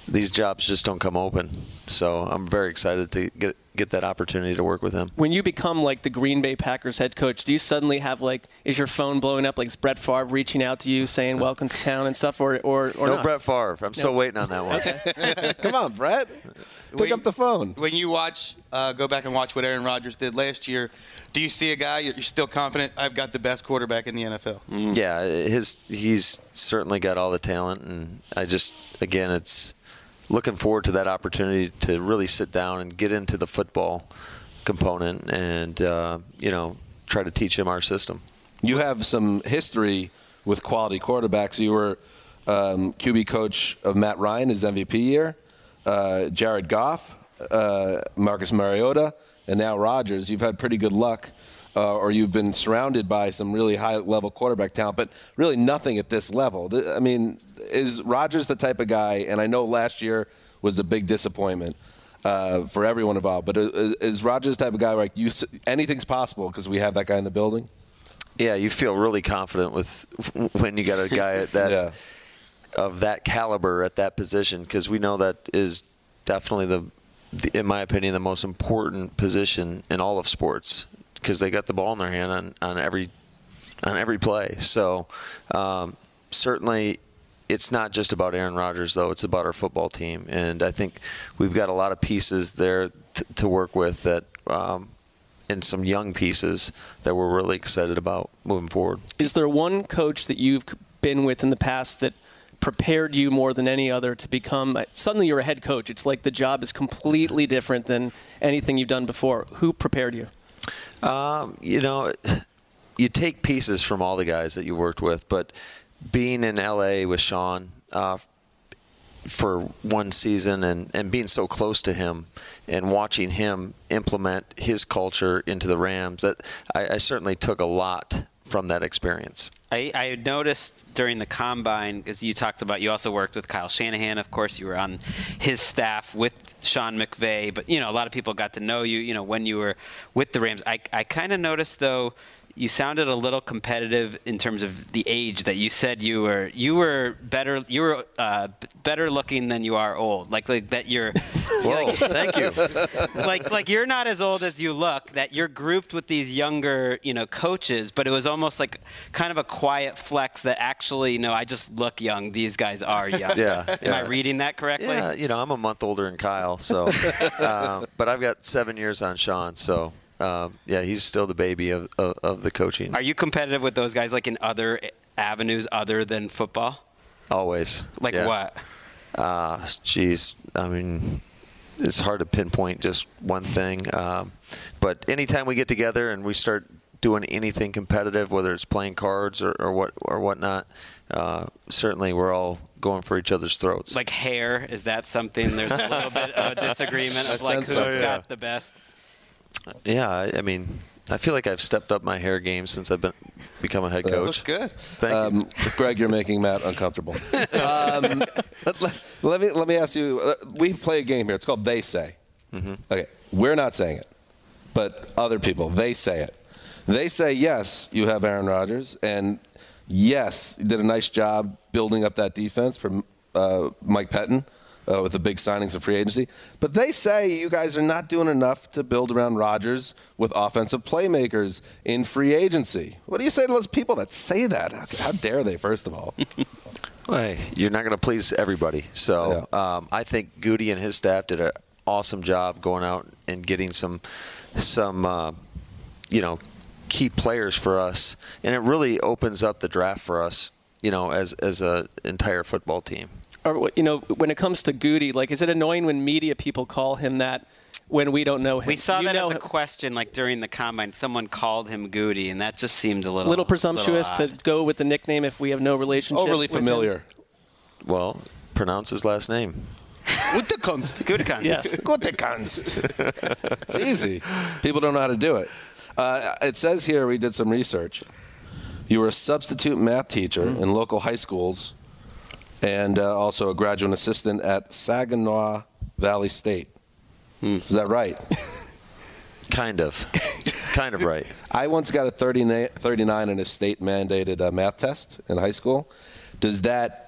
these jobs just don't come open. So I'm very excited to get get that opportunity to work with him. When you become like the Green Bay Packers head coach, do you suddenly have like, is your phone blowing up? Like, is Brett Favre reaching out to you saying welcome to town and stuff, or or, or no not? Brett Favre. I'm still No. waiting on that one. Okay. Come on, Brett. Pick When- up the phone. When you watch, uh, go back and watch what Aaron Rodgers did last year, do you see a guy you're you're still confident, I've got the best quarterback in the N F L? Yeah, his he's certainly got all the talent, and I just again, it's looking forward to that opportunity to really sit down and get into the football component, and uh, you know, try to teach him our system. You have some history with quality quarterbacks. You were um, Q B coach of Matt Ryan, his M V P year, uh, Jared Goff, uh, Marcus Mariota, and now Rodgers. You've had pretty good luck, uh, or you've been surrounded by some really high-level quarterback talent, but really nothing at this level. Th- I mean, is Rodgers the type of guy, and I know last year was a big disappointment uh, for everyone involved, but is, is Rodgers the type of guy where like you, anything's possible because we have that guy in the building? Yeah, you feel really confident with when you got a guy at that Yeah. of that caliber at that position, because we know that is definitely the, the, in my opinion, the most important position in all of sports, because they got the ball in their hand on, on every on every play. So um, certainly, it's not just about Aaron Rodgers, though. It's about our football team, and I think we've got a lot of pieces there t- to work with that. Um, and some young pieces that we're really excited about moving forward. Is there one coach that you've been with in the past that prepared you more than any other to become – suddenly you're a head coach. It's like the job is completely different than anything you've done before. Who prepared you? Um, you know, you take pieces from all the guys that you worked with, but being in L A with Sean uh, for one season and, and being so close to him and watching him implement his culture into the Rams, that I, I certainly took a lot from that experience. I, I noticed during the Combine, because you talked about, you also worked with Kyle Shanahan, of course, you were on his staff with Sean McVay, but, you know, a lot of people got to know you, you know, when you were with the Rams. I, I kind of noticed, though, you sounded a little competitive in terms of the age that you said you were. You were better. You were uh, b- better looking than you are old. Like like that you're. Whoa! Like, thank you. Like like you're not as old as you look. That you're grouped with these younger you know coaches, but it was almost like kind of a quiet flex that actually no, I just look young. These guys are young. Yeah. Am yeah. I reading that correctly? Yeah. You know, I'm a month older than Kyle, so. um, but I've got seven years on Sean, so. Um, yeah, he's still the baby of, of, of the coaching. Are you competitive with those guys like in other avenues other than football? Always. Like yeah. what? Uh, geez, I mean, it's hard to pinpoint just one thing. Um, but anytime we get together and we start doing anything competitive, whether it's playing cards or, or what or whatnot, uh, certainly we're all going for each other's throats. Like hair, is that something? There's a little bit of a disagreement of like who's so, yeah. got the best. Yeah, I, I mean, I feel like I've stepped up my hair game since I've been become a head coach. That looks good. Thank um, you. Greg, you're making Matt uncomfortable. um, let, let, let me let me ask you. Uh, we play a game here. It's called They Say. Mm-hmm. Okay, we're not saying it, but other people, they say it. They say, yes, you have Aaron Rodgers, and yes, you did a nice job building up that defense for uh, Mike Pettin. Uh, with the big signings of free agency. But they say you guys are not doing enough to build around Rodgers with offensive playmakers in free agency. What do you say to those people that say that? How, how dare they, first of all? Well, you're not going to please everybody. So yeah. um, I think Goody and his staff did an awesome job going out and getting some, some uh, you know, key players for us. And it really opens up the draft for us, you know, as, as an entire football team. Or, you know, when it comes to Goody, like, is it annoying when media people call him that when we don't know him? We saw you that know as a him. question, like during the Combine. Someone called him Goody, and that just seemed a little little presumptuous little to go with the nickname if we have no relationship. Overly with familiar. him. Well, pronounce his last name. Gutekunst. Gutekunst. Yes. Gutekunst. It's easy. People don't know how to do it. Uh, it says here, we did some research. You were a substitute math teacher mm. in local high schools and uh, also a graduate assistant at Saginaw Valley State. Hmm. Is that right? Kind of. kind of right. I once got a thirty-nine in a state-mandated uh, math test in high school. Does that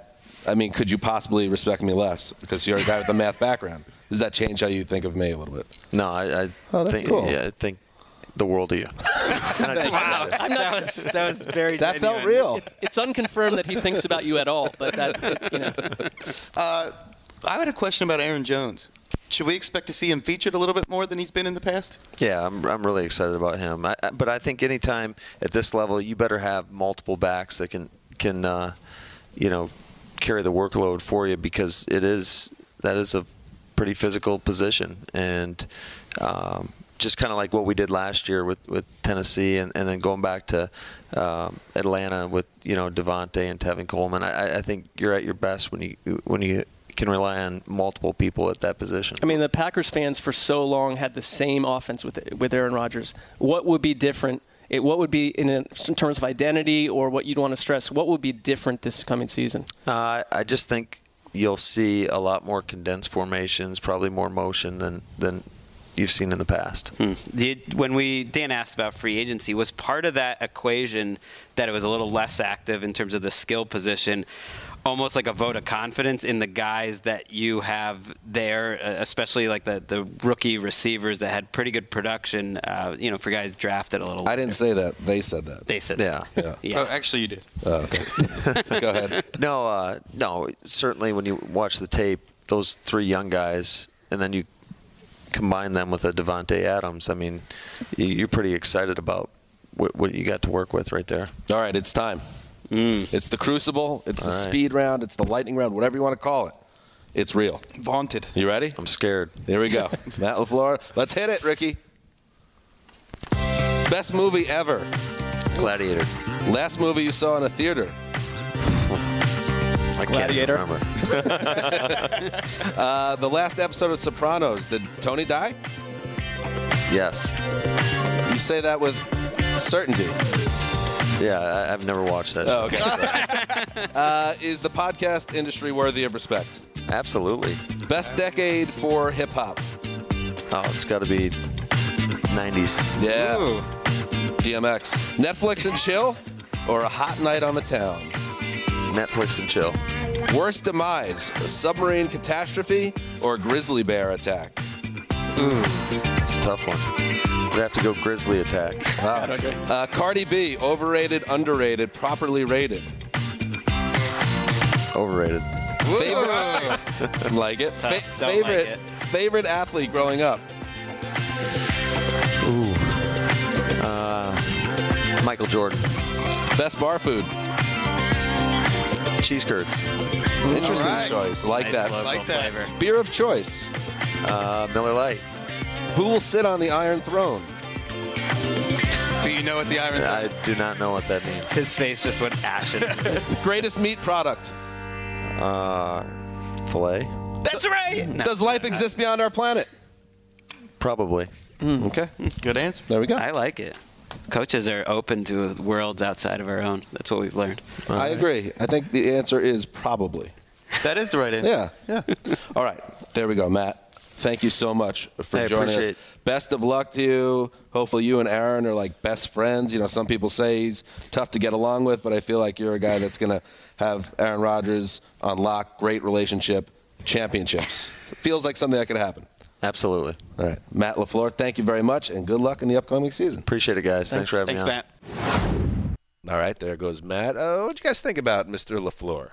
I mean, could you possibly respect me less because you're a guy with a math background? Does that change how you think of me a little bit? No, I, I oh, that's think, cool. Yeah, I think the world of you. Wow, I'm not, that was that was very. That genuine. felt real. It's, it's unconfirmed that he thinks about you at all, but that you know. Uh, I had a question about Aaron Jones. Should we expect to see him featured a little bit more than he's been in the past? Yeah, I'm I'm really excited about him. I, but I think anytime at this level, you better have multiple backs that can can uh, you know carry the workload for you because it is that is a pretty physical position and. Um, just kind of like what we did last year with, with Tennessee and, and then going back to um, Atlanta with, you know, Devontae and Tevin Coleman. I, I think you're at your best when you when you can rely on multiple people at that position. I mean, the Packers fans for so long had the same offense with with Aaron Rodgers. What would be different? It, what would be, in, a, in terms of identity or what you'd want to stress, what would be different this coming season? Uh, I just think you'll see a lot more condensed formations, probably more motion than than – you've seen in the past. Hmm. Did, when we Dan asked about free agency, was part of that equation that it was a little less active in terms of the skill position, almost like a vote of confidence in the guys that you have there, especially like the, the rookie receivers that had pretty good production, uh, you know, for guys drafted a little. I didn't say that. They said that. They said yeah. that. Yeah. yeah. Oh, actually, you did. Oh, okay. Go ahead. No, uh, no. Certainly, when you watch the tape, those three young guys, and then you combine them with a Devontae Adams. I mean, you're pretty excited about what, what you got to work with right there. All right, it's time. Mm. It's the Crucible. It's All the right. speed round. It's the lightning round. Whatever you want to call it. It's real. Vaunted. You ready? I'm scared. Here we go. Matt LaFleur. Let's hit it, Ricky. Best movie ever. Gladiator. Last movie you saw in a theater. I Gladiator. can't remember. uh, the last episode of Sopranos. Did Tony die? Yes. You say that with certainty. Yeah, I, I've never watched that. Oh, okay. uh, is the podcast industry worthy of respect? Absolutely. Best decade for hip hop. Oh, it's got to be nineties. Yeah. Ooh. D M X. Netflix and chill, or a hot night on the town? Netflix and chill. Worst demise: a submarine catastrophe or a grizzly bear attack? Ooh, it's a tough one. We have to go grizzly attack. Wow. Uh, Cardi B, overrated, underrated, properly rated? Overrated. Favorite, like it. Fa- Don't favorite, like it. favorite athlete growing up? Ooh. Uh, Michael Jordan. Best bar food? Cheese curds. Interesting right. choice. Like Nice that. local Like that. flavor. Beer of choice? Uh, Miller Lite. Who will sit on the Iron Throne? Do you know what the Iron I do not know what that means. His face just went ashen. Greatest meat product? Uh, filet. That's right. No. Does life exist beyond our planet? Probably. Okay. Good answer. There we go. I like it. Coaches are open to worlds outside of our own. That's what we've learned. I agree. I think the answer is probably. That is the right answer. Yeah. Yeah. All right. There we go, Matt. Thank you so much for I joining us. appreciate it. Best of luck to you. Hopefully you and Aaron are like best friends. You know, some people say he's tough to get along with, but I feel like you're a guy that's going to have Aaron Rodgers on lock. Great relationship. Championships. It feels like something that could happen. Absolutely. All right. Matt LaFleur, thank you very much, and good luck in the upcoming season. Appreciate it, guys. Thanks, Thanks. for having Thanks, me on. Matt. All right. There goes Matt. Uh, what do you guys think about Mister LaFleur?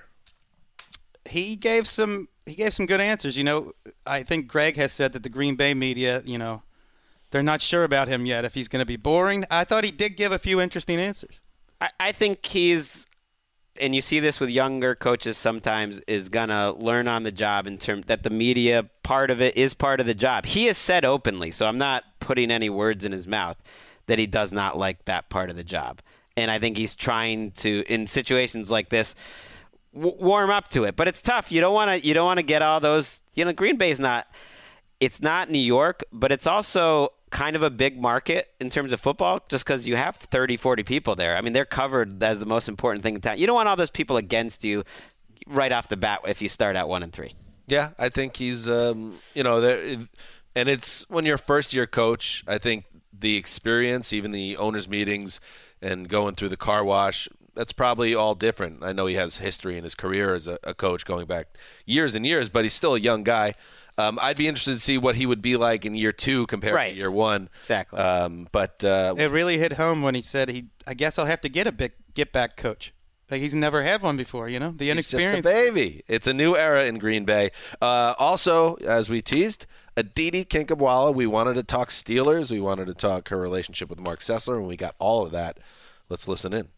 He gave some he gave some good answers. You know, I think Greg has said that the Green Bay media, you know, they're not sure about him yet if he's going to be boring. I thought he did give a few interesting answers. I, I think he's, and you see this with younger coaches sometimes, is gonna learn on the job in terms that the media part of it is part of the job. He has said openly, so I'm not putting any words in his mouth, that he does not like that part of the job. And I think he's trying to, in situations like this, w- warm up to it. But it's tough. You don't want to. You don't want to get all those. You know, Green Bay's not. It's not New York, but it's also kind of a big market in terms of football, just because you have thirty, forty people there. I mean, they're covered as the most important thing in town. You don't want all those people against you right off the bat if you start at one and three. Yeah, I think he's, um, you know, there, and it's when you're a first-year coach, I think the experience, even the owners' meetings and going through the car wash, that's probably all different. I know he has history in his career as a, a coach going back years and years, but he's still a young guy. Um, I'd be interested to see what he would be like in year two compared right. to year one. Exactly. Um, but uh, it really hit home when he said, "He, I guess I'll have to get a big get back coach." Like he's never had one before, you know, the inexperience. He's just a baby. It's a new era in Green Bay. Uh, also, as we teased, Aditi Kinkhabwala. We wanted to talk Steelers. We wanted to talk her relationship with Mark Sessler, and we got all of that. Let's listen in.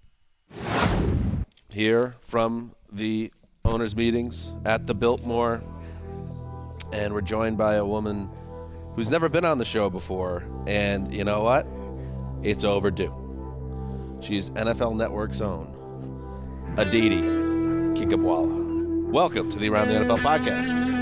Here from the owners' meetings at the Biltmore. And we're joined by a woman who's never been on the show before. And you know what? It's overdue. She's N F L Network's own Aditi Kinkhabwala. Welcome to the Around the N F L podcast.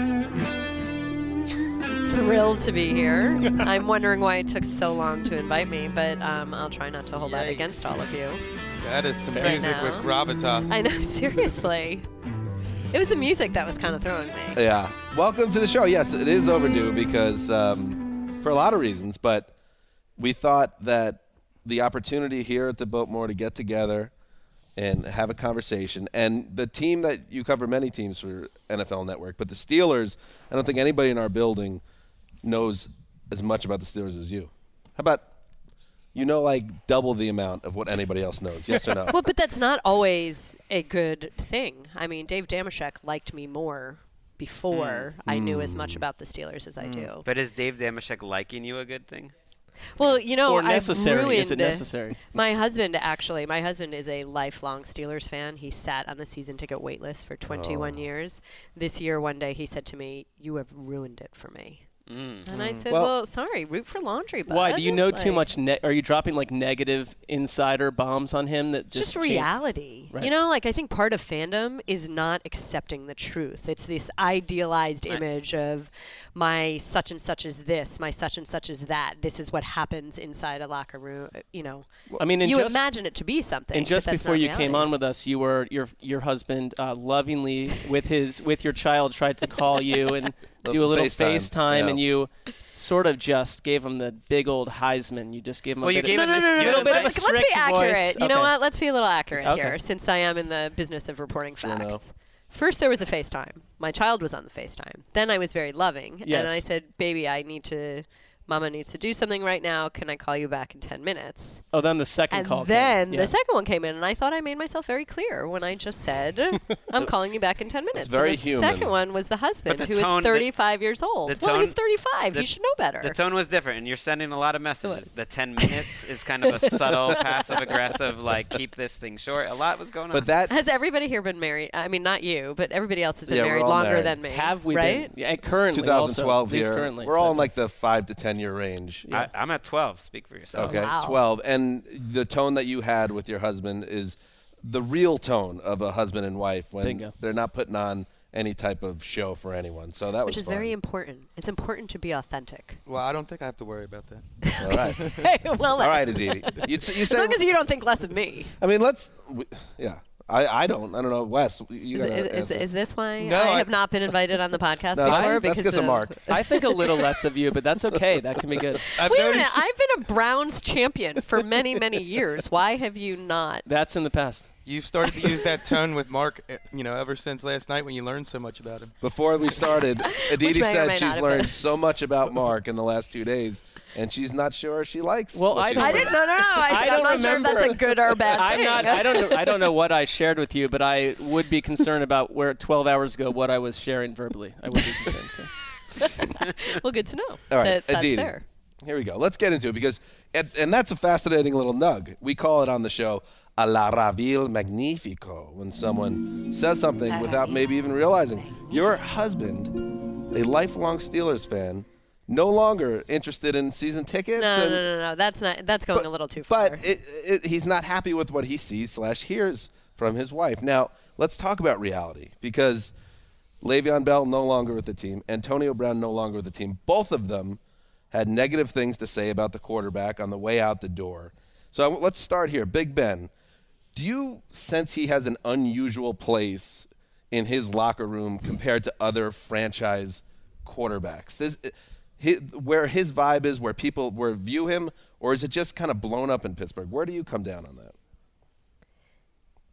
Thrilled to be here. I'm wondering why it took so long to invite me, but um, I'll try not to hold that against all of you. That is some Fair music now. with gravitas. I know, seriously. It was the music that was kind of throwing me. Yeah. Welcome to the show. Yes, it is overdue because um, for a lot of reasons, but we thought that the opportunity here at the Biltmore to get together and have a conversation, and the team that you cover many teams for N F L Network, but the Steelers, I don't think anybody in our building knows as much about the Steelers as you. How about you know like double the amount of what anybody else knows? Yes or no? Well, but that's not always a good thing. I mean, Dave Damashek liked me more before Hmm. I knew as much about the Steelers as I do. But is Dave Damashek liking you a good thing? Well, you know, Or necessary. I've ruined, Is it necessary? My husband, actually, my husband is a lifelong Steelers fan. He sat on the season ticket wait list for twenty-one Oh. years. This year, one day, he said to me, "You have ruined it for me." Mm. And I said, Well- well, sorry, root for laundry, bud. Why? Do you know too Like, much? Ne- are you dropping like negative insider bombs on him that It's just just change- reality. Right. You know, like I think part of fandom is not accepting the truth. It's this idealized Right. image of my such and such is this, my such and such is that. This is what happens inside a locker room. uh, You know, I mean, and you just- imagine it to be something. And but just that's before not you reality. came on with us, you were your your husband uh, lovingly with his with your child tried to call you and do a little FaceTime, FaceTime, yeah. and you sort of just gave him the big old Heisman. You just gave him Well, a you bit gave of, him a the- you little had bit a of a nice- Let's strict be accurate. voice. You know Okay. what? Let's be a little accurate Okay. here, since I am in the business of reporting Sure know. facts. First, there was a FaceTime. My child was on the FaceTime. Then I was very loving, Yes. and I said, "Baby, I need to. Mama needs to do something right now. Can I call you back in ten minutes?" Oh, then the second And call. then came. the Yeah. second one came in, and I thought I made myself very clear when I just said, "I'm calling you back in ten minutes." And very the human. second one was the husband, But the who is tone- the- thirty-five years old. the well, he's tone- thirty-five. the- he should know better. The tone was different, and you're sending a lot of messages. was. The ten minutes is kind of a subtle, passive-aggressive, like, keep this thing short. A lot was going on. But that Has everybody here been married? I mean, not you, but everybody else has been Yeah, we're married all longer married. than me. Have we right? been? Yeah, currently. twenty twelve also, at least here. Currently, We're all but- in like the five to ten year range. I, I'm at twelve. Speak for yourself. Okay, wow. twelve. And the tone that you had with your husband is the real tone of a husband and wife when Bingo. they're not putting on any type of show for anyone. So that Which was is fun. very important. It's important to be authentic. Well, I don't think I have to worry about that. All right. Hey, well, All right, Aditi. You, you as said, long as you don't think less of me. I mean, let's, we, yeah. I, I don't. I don't know. Wes, you Is, got is, to is, is this why No, I, I- have not been invited on the podcast No, before? that's- that's because because of of Mark. I think a little less of you, but that's okay. That can be good. I've Wait a minute. noticed- I've been a Browns champion for many, many years. Why have you not? That's in the past. You've started to use that tone with Mark, eh, you know, ever since last night when you learned so much about him. Before we started, Aditi may or said may she's not have learned been. so much about Mark in the last two days, and she's not sure she likes. Well, what I she's don't- I learned. didn't. No, no, no. I, I I'm don't not sure if that's a remember. good or bad I'm thing. not. I don't know. I don't know what I shared with you, but I would be concerned about where twelve hours ago what I was sharing verbally. I would be concerned. So. Well, good to know. All right, that, that's Aditi. fair. Here we go. Let's get into it because, and, and that's a fascinating little nug. We call it on the show a la ravil magnifico when someone says something without maybe even realizing. Your husband, a lifelong Steelers fan, no longer interested in season tickets. No, no, and, no, no, no. That's not. That's going but, a little too far. But it, it, he's not happy with what he sees slash hears from his wife. Now, let's talk about reality because Le'Veon Bell no longer with the team. Antonio Brown no longer with the team. Both of them had negative things to say about the quarterback on the way out the door. So I- let's start here. Big Ben, do you sense he has an unusual place in his locker room compared to other franchise quarterbacks? This, his, where his vibe is, where people where view him, or is it just kind of blown up in Pittsburgh? Where do you come down on that?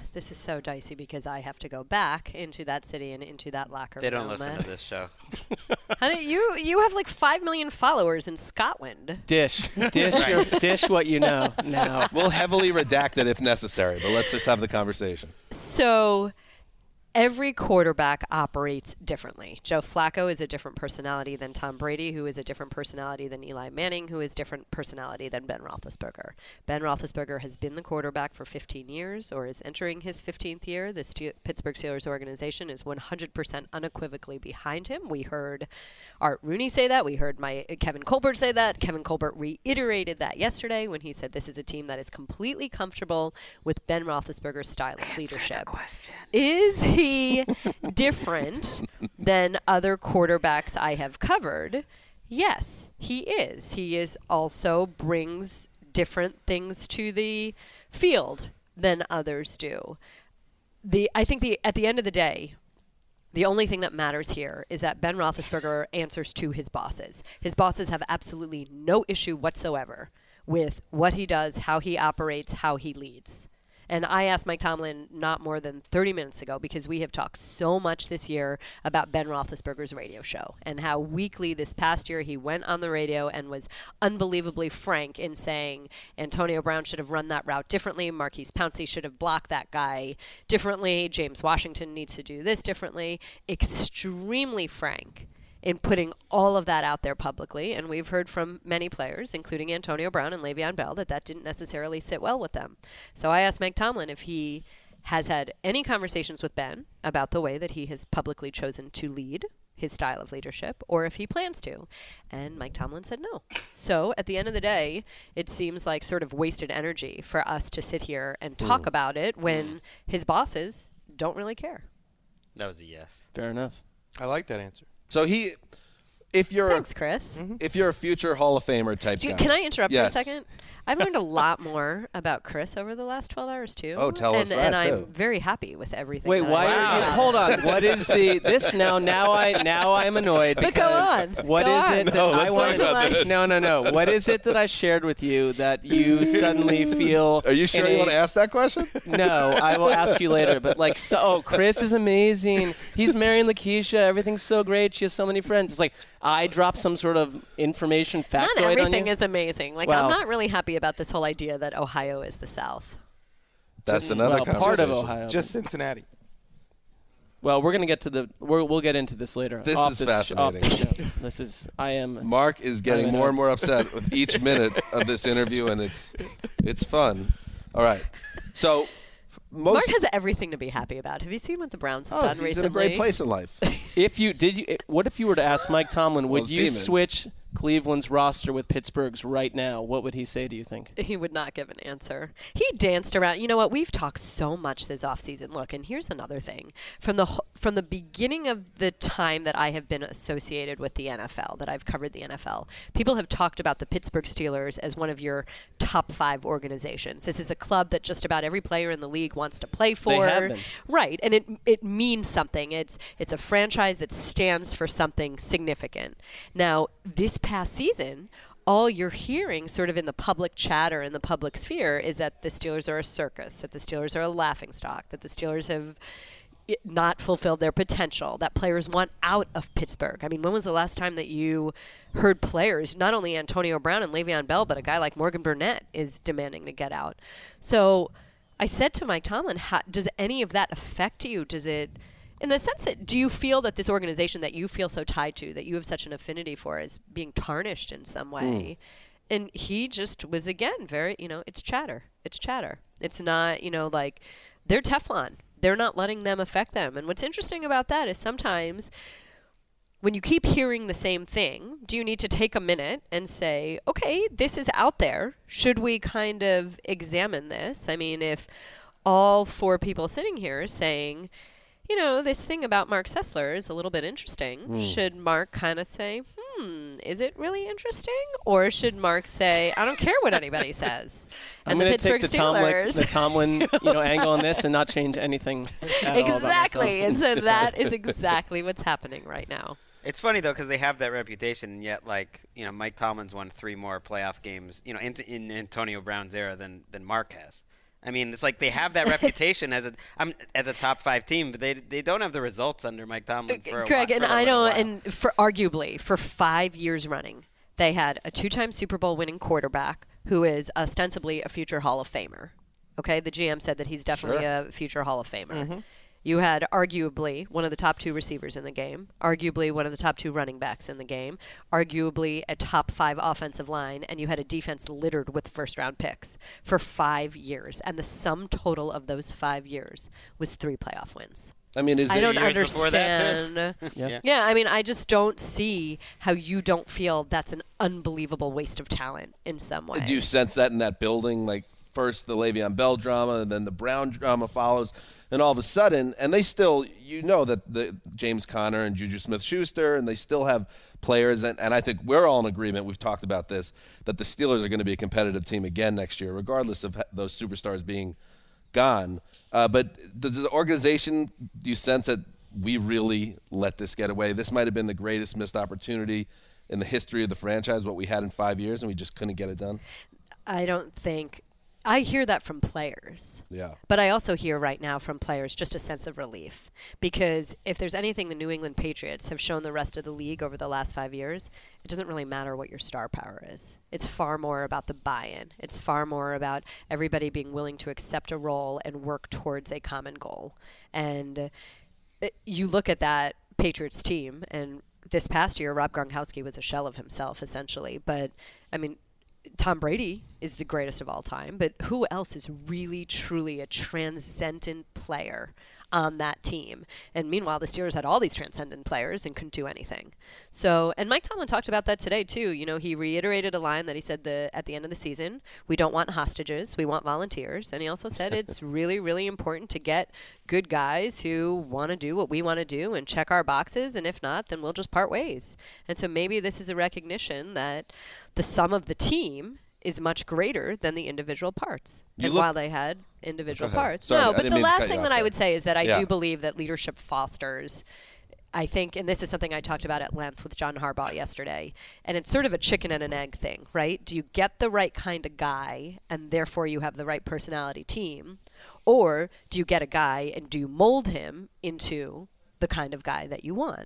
this is so dicey because I have to go back into that city and into that locker room. They don't listen to this show. Honey, you you have like five million followers in Scotland. Dish, dish, your, dish what you know now. We'll heavily redact it if necessary, but let's just have the conversation. So every quarterback operates differently. Joe Flacco is a different personality than Tom Brady, who is a different personality than Eli Manning, who is different personality than Ben Roethlisberger. Ben Roethlisberger has been the quarterback for fifteen years, or is entering his fifteenth year. The Ste- Pittsburgh Steelers organization is one hundred percent unequivocally behind him. We heard Art Rooney say that. We heard my uh, Kevin Colbert say that. Kevin Colbert reiterated that yesterday when he said this is a team that is completely comfortable with Ben Roethlisberger's style of Answer leadership. the question. Is he different than other quarterbacks I have covered? Yes, he is. He is also brings different things to the field than others do. The I think the at the end of the day, the only thing that matters here is that Ben Roethlisberger answers to his bosses. His bosses have absolutely no issue whatsoever with what he does, how he operates, how he leads. And I asked Mike Tomlin not more than thirty minutes ago, because we have talked so much this year about Ben Roethlisberger's radio show and how weekly this past year he went on the radio and was unbelievably frank in saying Antonio Brown should have run that route differently, Marquise Pouncey should have blocked that guy differently, James Washington needs to do this differently. Extremely frank in putting all of that out there publicly, and we've heard from many players, including Antonio Brown and Le'Veon Bell, that that didn't necessarily sit well with them. So I asked Mike Tomlin if he has had any conversations with Ben about the way that he has publicly chosen to lead his style of leadership, or if he plans to. And Mike Tomlin said no. So at the end of the day, it seems like sort of wasted energy for us to sit here and talk Mm. about it when Mm. his bosses don't really care. That was a yes. Fair enough. I like that answer. So he, if you're Thanks, a, Chris. if you're a future Hall of Famer type Do you, guy, can I interrupt yes. for a second? I've learned a lot more about Chris over the last twelve hours, too. Oh, tell and, us that, And I'm too. very happy with everything. Wait, that why I are learned you? about Hold him. on. What is the this now? Now I now I'm annoyed. But go because on. What Go is on. it that No, I let's want? talk about this. No, no, no. What is it that I shared with you that you suddenly feel? Are you sure in you a- want to ask that question? No, I will ask you later. But like, so oh, Chris is amazing. He's marrying Lakeisha. Everything's so great. She has so many friends. It's like I dropped some sort of information factoid Not on everything you. is amazing. Like, Well- I'm not really happy about this whole idea that Ohio is the South. That's another well, conversation. part of Ohio. Just Cincinnati. Well, we're gonna get to the. We're, we'll get into this later. This off is this, sh- Off the fascinating. show. This is. I am. Mark is getting I'm more and annoyed. more upset with each minute of this interview, and it's it's fun. All right. So most Mark has everything to be happy about. Have you seen what the Browns have oh, done he's recently? in a great place in life. If you did, you, what if you were to ask Mike Tomlin, would Those you demons. switch Cleveland's roster with Pittsburgh's right now? What would he say? Do you think? He would not give an answer. He danced around. You know what? We've talked so much this offseason. Look, and here's another thing. From the wh- from the beginning of the time that I have been associated with the N F L, that I've covered the N F L, people have talked about the Pittsburgh Steelers as one of your top five organizations. This is a club that just about every player in the league wants to play for. They have been. Right, and it it means something. It's it's a franchise that stands for something significant. Now, this past season, all you're hearing sort of in the public chatter, in the public sphere, is that the Steelers are a circus, that the Steelers are a laughingstock, that the Steelers have i- not fulfilled their potential, that players want out of Pittsburgh. I mean, when was the last time that you heard players, not only Antonio Brown and Le'Veon Bell, but a guy like Morgan Burnett is demanding to get out? So I said to Mike Tomlin, how, does any of that affect you? Does it... In the sense that, do you feel that this organization that you feel so tied to, that you have such an affinity for, is being tarnished in some way? And he just was, again, very, you know, it's chatter. It's chatter. It's not, you know, like, they're Teflon. They're not letting them affect them. And what's interesting about that is sometimes when you keep hearing the same thing, do you need to take a minute and say, okay, this is out there. Should we kind of examine this? I mean, if all four people sitting here are saying, you know, this thing about Mark Sessler is a little bit interesting. Mm. Should Mark kind of say, hmm, is it really interesting? Or should Mark say, I don't care what anybody says? I'm And the going to take Pittsburgh the Tomlin, Steelers. the Tomlin, you know, angle on this and not change anything. At all about Exactly. And myself. so that is exactly what's happening right now. It's funny though because they have that reputation, and yet like you know Mike Tomlin's won three more playoff games, you know, in, in Antonio Brown's era than than Mark has. I mean, it's like they have that reputation as a um, as a top five team, but they they don't have the results under Mike Tomlin for a Greg, while, and for a I know, while. and for arguably for five years running, they had a two-time Super Bowl winning quarterback who is ostensibly a future Hall of Famer. Okay, the G M said that he's definitely Sure. a future Hall of Famer. Mhm. You had arguably one of the top two receivers in the game, arguably one of the top two running backs in the game, arguably a top five offensive line, and you had a defense littered with first-round picks for five years. And the sum total of those five years was three playoff wins. I mean, is I it don't years before that, too? understand. Yeah. yeah. yeah, I mean, I just don't see how you don't feel that's an unbelievable waste of talent in some way. Do you sense that in that building? Like, first the Le'Veon Bell drama, and then the Brown drama follows, and all of a sudden, and they still, you know that the James Conner and Juju Smith-Schuster, and they still have players, and, and I think we're all in agreement, we've talked about this, that the Steelers are going to be a competitive team again next year, regardless of those superstars being gone. Uh, but does the organization, do you sense that we really let this get away? This might have been the greatest missed opportunity in the history of the franchise, what we had in five years, and we just couldn't get it done? I don't think – I hear that from players. Yeah. But I also hear right now from players just a sense of relief. Because if there's anything the New England Patriots have shown the rest of the league over the last five years, it doesn't really matter what your star power is. It's far more about the buy-in. It's far more about everybody being willing to accept a role and work towards a common goal. And it, you look at that Patriots team, and this past year, Rob Gronkowski was a shell of himself, essentially. But, I mean, Tom Brady is the greatest of all time, but who else is really, truly a transcendent player on that team? And meanwhile, the Steelers had all these transcendent players and couldn't do anything. So, and Mike Tomlin talked about that today, too. You know, he reiterated a line that he said the at the end of the season, we don't want hostages, we want volunteers. And he also said it's really, really important to get good guys who want to do what we want to do and check our boxes, and if not, then we'll just part ways. And so maybe this is a recognition that the sum of the team is much greater than the individual parts. You and look- while they had individual Go ahead. parts. Sorry, I no, but didn't the mean to last cut you thing off that I there. would say is that I Yeah. do believe that leadership fosters, I think, and this is something I talked about at length with John Harbaugh yesterday, and it's sort of a chicken and an egg thing, right? Do you get the right kind of guy, and therefore you have the right personality team, or do you get a guy and do you mold him into the kind of guy that you want?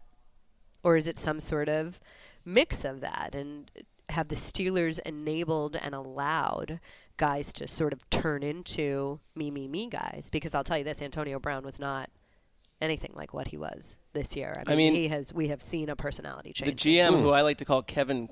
Or is it some sort of mix of that? And have the Steelers enabled and allowed guys to sort of turn into me, me, me guys? Because I'll tell you this, Antonio Brown was not anything like what he was this year. I mean, I mean, he has we have seen a personality change. The G M, who I like to call Kevin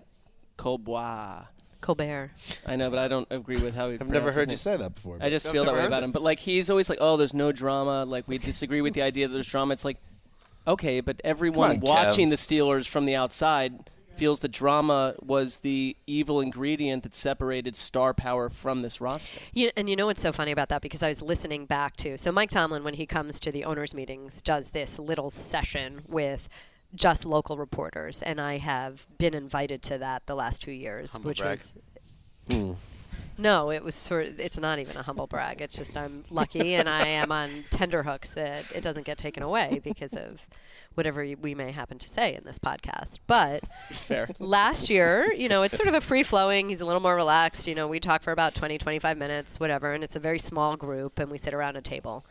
Colbois. Colbert. I know, but I don't agree with how he I've never pronounces heard you his say name. that before. I just I've feel that never way heard about that. him. But, like, he's always like, oh, there's no drama. Like, we disagree with the idea that there's drama. It's like, okay, but everyone on, watching Kev. the Steelers from the outside feels the drama was the evil ingredient that separated star power from this roster. You, and you know what's so funny about that? Because I was listening back to, so Mike Tomlin, when he comes to the owners' meetings, does this little session with just local reporters, and I have been invited to that the last two years, Humble which brag. was Hmm. no, it was sort of, it's not even a humble brag. It's just I'm lucky and I am on tenterhooks that it doesn't get taken away because of whatever y- we may happen to say in this podcast. But Fair. last year, you know, it's sort of a free flowing. He's a little more relaxed. You know, we talk for about twenty, twenty-five minutes, whatever, and it's a very small group and we sit around a table.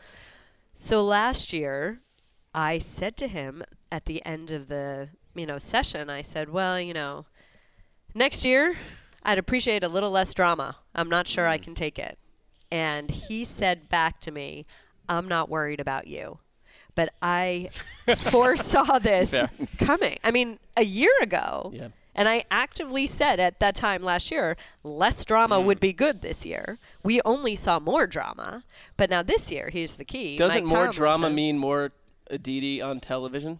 So last year, I said to him at the end of the, you know, session, I said, well, you know, next year, I'd appreciate a little less drama. I'm not sure I can take it. And he said back to me, I'm not worried about you. But I foresaw this Fair. coming. I mean, a year ago. Yeah. And I actively said at that time last year, less drama Mm. would be good this year. We only saw more drama. But now this year, here's the key. Doesn't Mike more Tomlin drama said- mean more Aditi on television?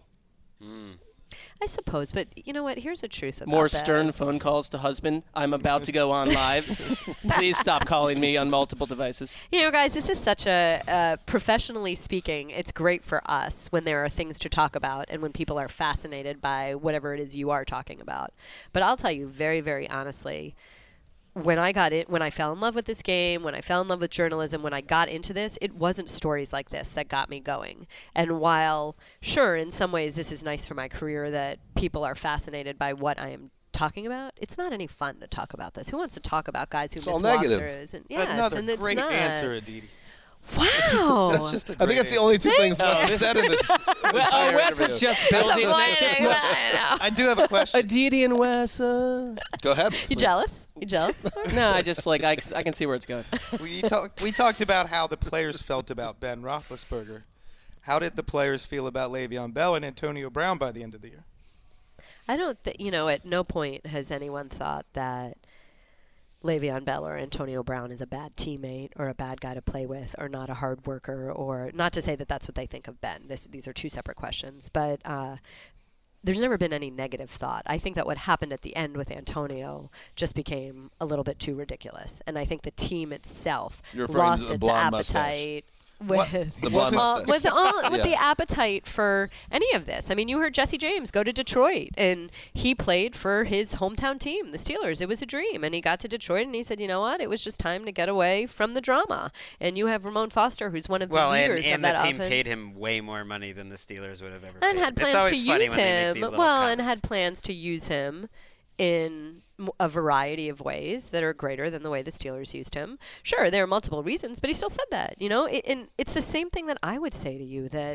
I suppose, but you know what? Here's the truth about More this. stern phone calls to husband. I'm about to go on live. Please stop calling me on multiple devices. You know, guys, this is such a, uh, professionally speaking, it's great for us when there are things to talk about and when people are fascinated by whatever it is you are talking about. But I'll tell you very, very honestly, when I got it, when I fell in love with this game, when I fell in love with journalism, when I got into this, it wasn't stories like this that got me going. And while, sure, in some ways this is nice for my career that people are fascinated by what I am talking about? It's not any fun to talk about this. Who wants to talk about guys who It's miss all negative. walkthroughs? And, yes, Another and it's great not. answer, Aditi. Wow. That's just a I think great it's the only two Thank things Wes you. has said in this entire Oh, Wes interview. is just building. just Disappointing, I know. I do have a question. Aditi and Wes. Uh... Go ahead. You Wesley. jealous? You jealous? No, I just like I, I can see where it's going. we, talk, we talked about how the players felt about Ben Roethlisberger. How did the players feel about Le'Veon Bell and Antonio Brown by the end of the year? I don't think, you know, at no point has anyone thought that Le'Veon Bell or Antonio Brown is a bad teammate or a bad guy to play with or not a hard worker, or not to say that that's what they think of Ben. This, these are two separate questions. But uh, there's never been any negative thought. I think that what happened at the end with Antonio just became a little bit too ridiculous. And I think the team itself You're referring to lost the its blonde appetite. What? With, The blonde well, mustache. with, all, with Yeah. the appetite for any of this. I mean, you heard Jesse James go to Detroit, and he played for his hometown team, the Steelers. It was a dream, and he got to Detroit, and he said, you know what, it was just time to get away from the drama. And you have Ramon Foster, who's one of the Well, and, leaders and of the that team offense. paid him way more money than the Steelers would have ever and paid had him. It's plans always to funny use when they make him. these little Well, and comments. had plans to use him in m- a variety of ways that are greater than the way the Steelers used him. Sure, there are multiple reasons, but he still said that, you know? It, and it's the same thing that I would say to you, that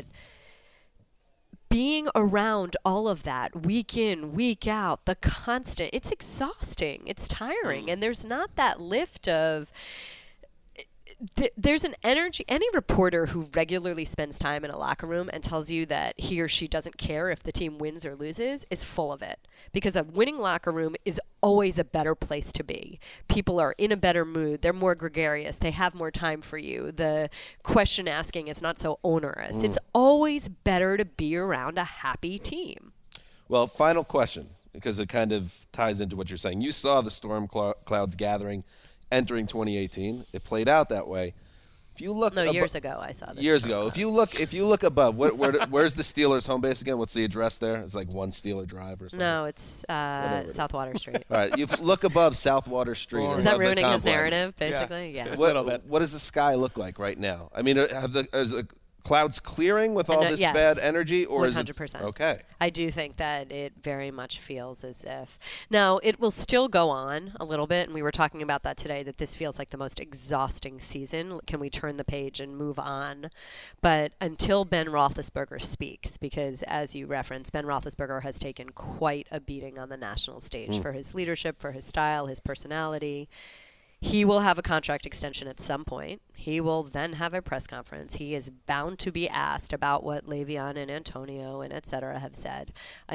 being around all of that week in, week out, the constant, it's exhausting. It's tiring. And there's not that lift of... Th- there's an energy. Any reporter who regularly spends time in a locker room and tells you that he or she doesn't care if the team wins or loses is full of it. Because a winning locker room is always a better place to be. People are in a better mood. They're more gregarious. They have more time for you. The question asking is not so onerous. Mm. It's always better to be around a happy team. Well, final question, because it kind of ties into what you're saying. You saw the storm clou- clouds gathering entering twenty eighteen. It played out that way. If you look No, abo- years ago I saw this. Years ago. If you look if you look above, where, where, where's the Steelers home base again? What's the address there? It's like one Steeler Drive or something. No, it's uh, Whatever it South Water Street. All right, you f- look above South Water Street. or Is that above the ruining his complex. narrative, basically? Yeah. Yeah. What, what does the sky look like right now? I mean, are- have the is the clouds clearing with all And, uh, this yes. bad energy, or one is hundred it percent. okay? I do think that it very much feels as if now it will still go on a little bit, and we were talking about that today, that this feels like the most exhausting season. Can we turn the page and move on? But until Ben Roethlisberger speaks, because as you referenced, Ben Roethlisberger has taken quite a beating on the national stage Mm. for his leadership, for his style, his personality. He will have a contract extension at some point. He will then have a press conference. He is bound to be asked about what Le'Veon and Antonio and et cetera have said.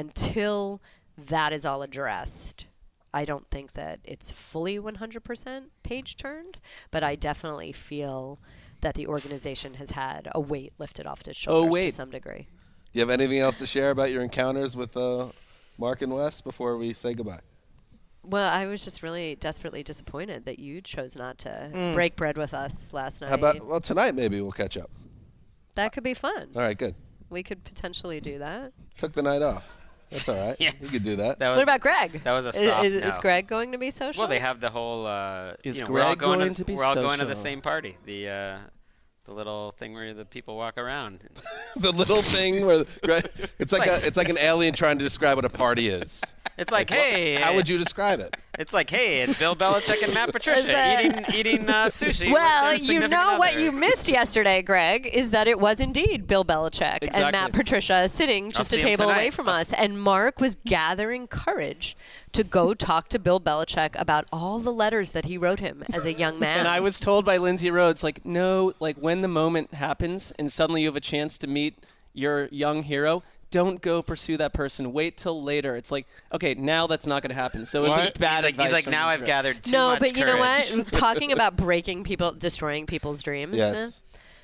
Until that is all addressed, I don't think that it's fully one hundred percent page turned, but I definitely feel that the organization has had a weight lifted off its shoulders to wait. some degree. Do you have anything else to share about your encounters with uh, Mark and Wes before we say goodbye? Well, I was just really desperately disappointed that you chose not to Mm. break bread with us last night. How about well tonight? Maybe we'll catch up. That could be fun. All right, good. We could potentially do that. Took the night off. That's all right. Yeah. You could do that. That was- What about Greg? That was a I- soft is, no. is Greg going to be social? Well, they have the whole. Uh, Is you know, we're all Greg going, going to, to be We're all going to the social? same party. The uh, the little thing where the people walk around. the little thing where Greg, it's like, a it's like an alien trying to describe what a party is. It's like, what- hey. how uh, would you describe it? It's like, hey, it's Bill Belichick and Matt Patricia Is that- eating eating uh, sushi. with Well, their you significant know what others. you missed yesterday, Greg, is that it was indeed Bill Belichick and Exactly. Matt Patricia sitting I'll just see a 'em table away tonight. from I'll us, and Mark was gathering courage to go talk to Bill Belichick about all the letters that he wrote him as a young man. And I was told by Lindsay Rhodes, like, no, like when the moment happens and suddenly you have a chance to meet your young hero, don't go pursue that person. Wait till later. It's like, okay, now that's not going to happen. So it's What? bad He's like- advice. he's like, from now Lindsay I've Rhodes. gathered too no, much but you know courage. what? Talking about breaking people, destroying people's dreams. Yes.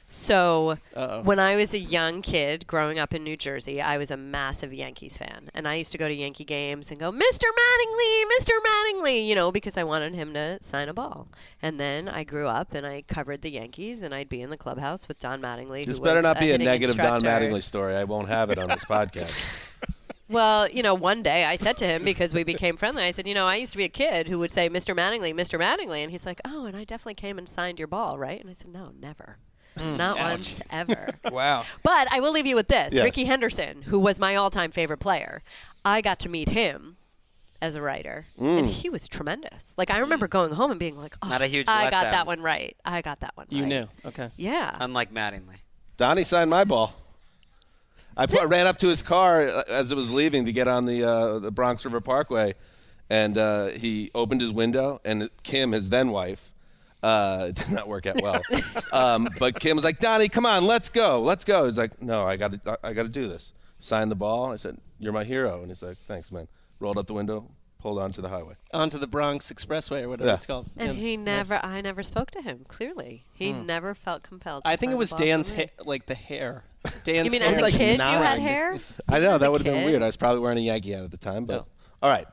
So Uh-oh. when I was a young kid growing up in New Jersey, I was a massive Yankees fan. And I used to go to Yankee games and go, Mister Mattingly, Mister Mattingly, you know, because I wanted him to sign a ball. And then I grew up and I covered the Yankees, and I'd be in the clubhouse with Don Mattingly. This who better was not be a hitting negative Don instructor. Mattingly story. I won't have it on this podcast. Well, you know, one day I said to him, because we became friendly, I said, you know, I used to be a kid who would say, Mister Mattingly, Mister Mattingly. And he's like, oh, and I definitely came and signed your ball, right? And I said, no, never. Not Ouch. once, ever. Wow. But I will leave you with this. Yes. Ricky Henderson, who was my all-time favorite player, I got to meet him as a writer, Mm. and he was tremendous. Like I remember going home and being like, "Oh, Not a huge I got letdown. that one right. I got that one You right." knew. Okay. Yeah. Unlike Mattingly. Donnie signed my ball. I put, ran up to his car uh, as it was leaving to get on the uh, the Bronx River Parkway, and uh, he opened his window, and Kim, his then wife, uh, it did not work out well. um, but Kim was like, "Donnie, come on, let's go, let's go." He's like, "No, I got to, I got to do this." Signed the ball. I said, "You're my hero," and he's like, "Thanks, man." Rolled up the window, pulled onto the highway. Onto the Bronx Expressway or whatever Yeah. it's called. And Yeah. he never, Nice. I never spoke to him. Clearly, he Hmm. never felt compelled. To I think sign it was the ball for Dan's me. hair, like the hair. Dan's You mean hair. as a like kid you nine. had hair? I know As that a would have been kid? weird. I was probably wearing a Yankee hat at the time, but all right.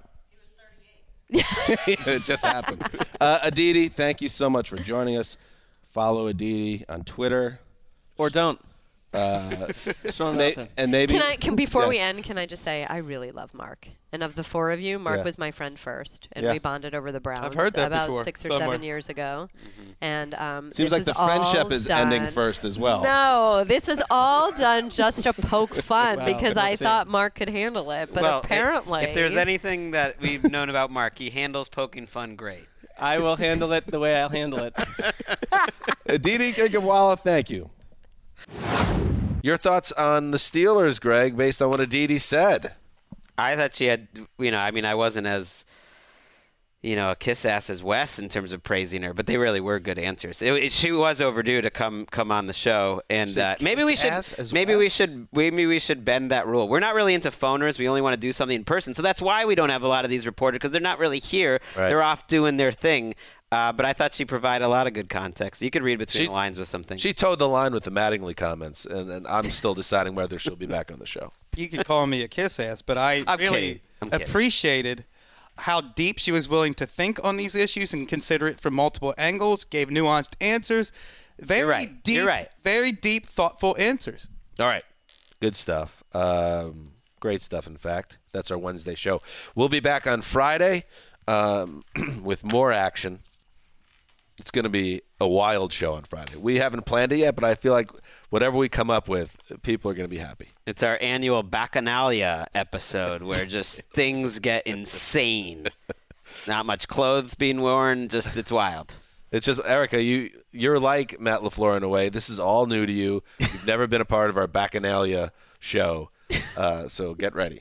It just happened. Uh, Aditi, thank you so much for joining us. Follow Aditi on Twitter. Or don't. Uh, Throw 'em may- out there. and maybe Can I? Can before we Yes. end, can I just say I really love Mark. And of the four of you, Mark Yeah. was my friend first, and Yeah. we bonded over the Browns. I've heard that about before, six or somewhere. seven years ago. And um, Seems this like the was all friendship is ending done- first as well. No, this was all done just to poke fun Wow, because we'll I see. thought Mark could handle it, but well, i- apparently, if there's anything that we've known about Mark, he handles poking fun great. I will handle it the way I'll handle it. Aditi Kinkawala, thank you. Your thoughts on the Steelers, Greg, based on what Aditi said? I thought she had, you know, I mean, I wasn't as, you know, a kiss ass as Wes in terms of praising her, but they really were good answers. It, it, she was overdue to come come on the show, and Said uh, maybe we should kiss-ass as maybe we Wes? should maybe we should bend that rule. We're not really into phoners. We only want to do something in person, so that's why we don't have a lot of these reporters because they're not really here. Right. They're off doing their thing. Uh, but I thought she provided a lot of good context. You could read between She- the lines with something. She towed the line with the Mattingly comments, and, and I'm still deciding whether she'll be back on the show. You could call me a kiss ass, but I I'm really kidding. I'm kidding. appreciated how deep she was willing to think on these issues and consider it from multiple angles, gave nuanced answers. Very You're right. deep, You're right. very deep, thoughtful answers. All right. Good stuff. Um, great stuff, in fact. That's our Wednesday show. We'll be back on Friday um, with more action. It's going to be a wild show on Friday. We haven't planned it yet, but I feel like whatever we come up with, people are going to be happy. It's our annual Bacchanalia episode where just things get insane. Not much clothes being worn, just it's wild. It's just, Erica, you, you're like Matt LaFleur in a way. This is all new to you. You've never been a part of our Bacchanalia show, uh, so get ready.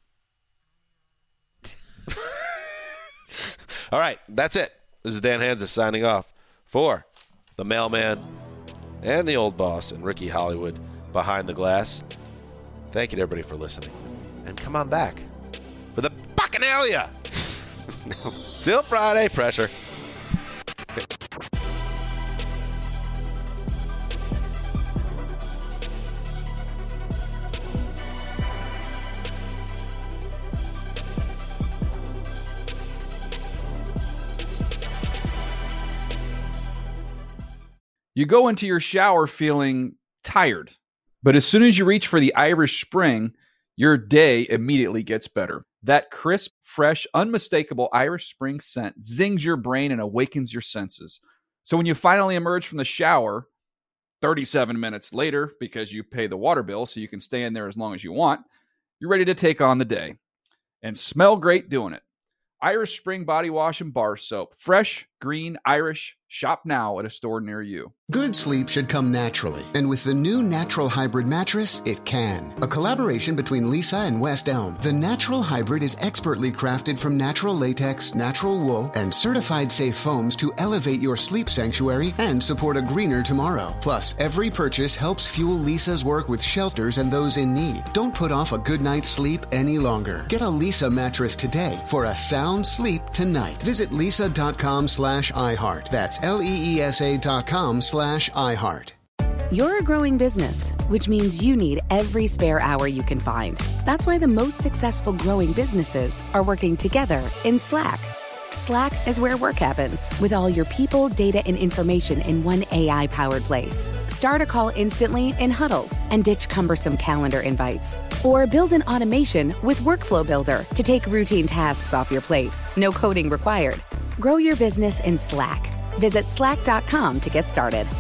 All right, that's it. This is Dan Hanzus signing off for the mailman and the old boss and Ricky Hollywood behind the glass. Thank you to everybody for listening. And come on back for the Bacchanalia. Till Friday, pressure. You go into your shower feeling tired, but as soon as you reach for the Irish Spring, your day immediately gets better. That crisp, fresh, unmistakable Irish Spring scent zings your brain and awakens your senses. So when you finally emerge from the shower, thirty-seven minutes later, because you pay the water bill so you can stay in there as long as you want, you're ready to take on the day. And smell great doing it. Irish Spring Body Wash and Bar Soap. Fresh, green, Irish. Shop now at a store near you. Good sleep should come naturally, and with the new Natural Hybrid mattress, it can. A collaboration between Lisa and West Elm, the Natural Hybrid is expertly crafted from natural latex, natural wool, and certified safe foams to elevate your sleep sanctuary and support a greener tomorrow. Plus, every purchase helps fuel Lisa's work with shelters and those in need. Don't put off a good night's sleep any longer. Get a Lisa mattress today for a sound sleep tonight. Visit lisa.com slash iHeart. That's L-E-E-S-A dot com slash iHeart. You're a growing business, which means you need every spare hour you can find. That's why the most successful growing businesses are working together in Slack. Slack is where work happens, with all your people, data, and information in one A I-powered place. Start a call instantly in huddles and ditch cumbersome calendar invites. Or build an automation with Workflow Builder to take routine tasks off your plate. No coding required. Grow your business in Slack. Visit slack dot com to get started.